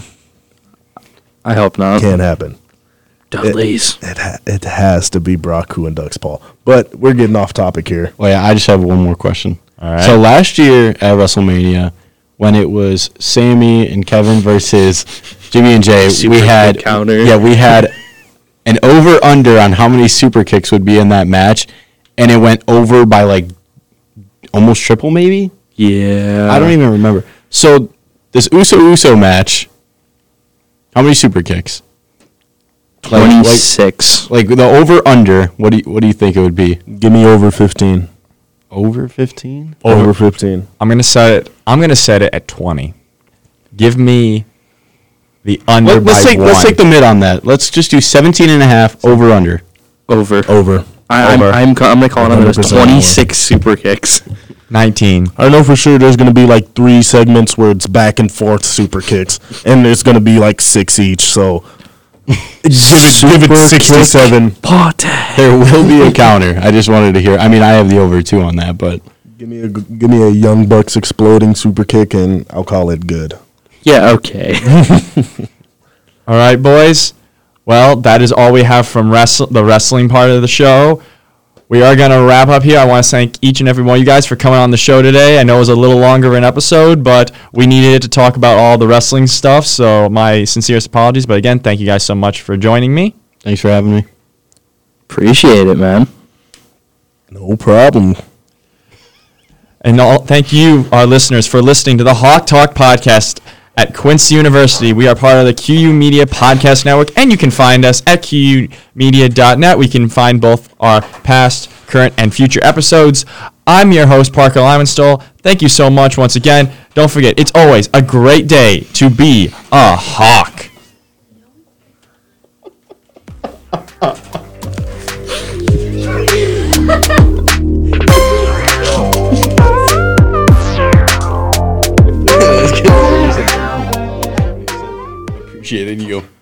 I hope not. Can't happen. Dudley's. It ha- it has to be Brock who inducts Paul. But we're getting off topic here. Well, yeah, I just have one more question. All right. So last year at WrestleMania, when it was Sammy and Kevin versus Jimmy and Jay, Super we had kick counter. yeah, we had an over under on how many super kicks would be in that match, and it went over by like almost triple, maybe. Yeah. I don't even remember. So this Uso Uso match, how many super kicks? Like, like, twenty-six. like the over under. What do you, what do you think it would be? Give me over fifteen. Over fifteen? Over fifteen. I'm gonna set it. I'm gonna set it at twenty. Give me the under Let, let's by take one. let's take the mid on that. Let's just do seventeen and a half over under. Over. Over. I, I'm, Over. I'm, ca- I'm going to call it on this. one hundred percent twenty-six super kicks. nineteen. I know for sure there's going to be like three segments where it's back and forth super kicks. And there's going to be like six each. So give it, give it sixty-seven. Party. There will be a counter. I just wanted to hear. I mean, I have the over two on that, but Give me a give me a Young Bucks exploding super kick, and I'll call it good. Yeah, okay. All right, boys. Well, that is all we have from wrestle- the wrestling part of the show. We are going to wrap up here. I want to thank each and every one of you guys for coming on the show today. I know it was a little longer of an episode, but we needed it to talk about all the wrestling stuff, so my sincerest apologies. But again, thank you guys so much for joining me. thanks for having me. Appreciate it, man. No problem. And all, thank you, our listeners, for listening to the Hawk Talk podcast at Quincy University. We are part of the Q U Media Podcast Network, and you can find us at q u media dot net. We can find both our past, current, and future episodes. I'm your host, Parker Lymanstall. Thank you so much once again. Don't forget, it's always a great day to be a Hawk. Appreciate it. You go.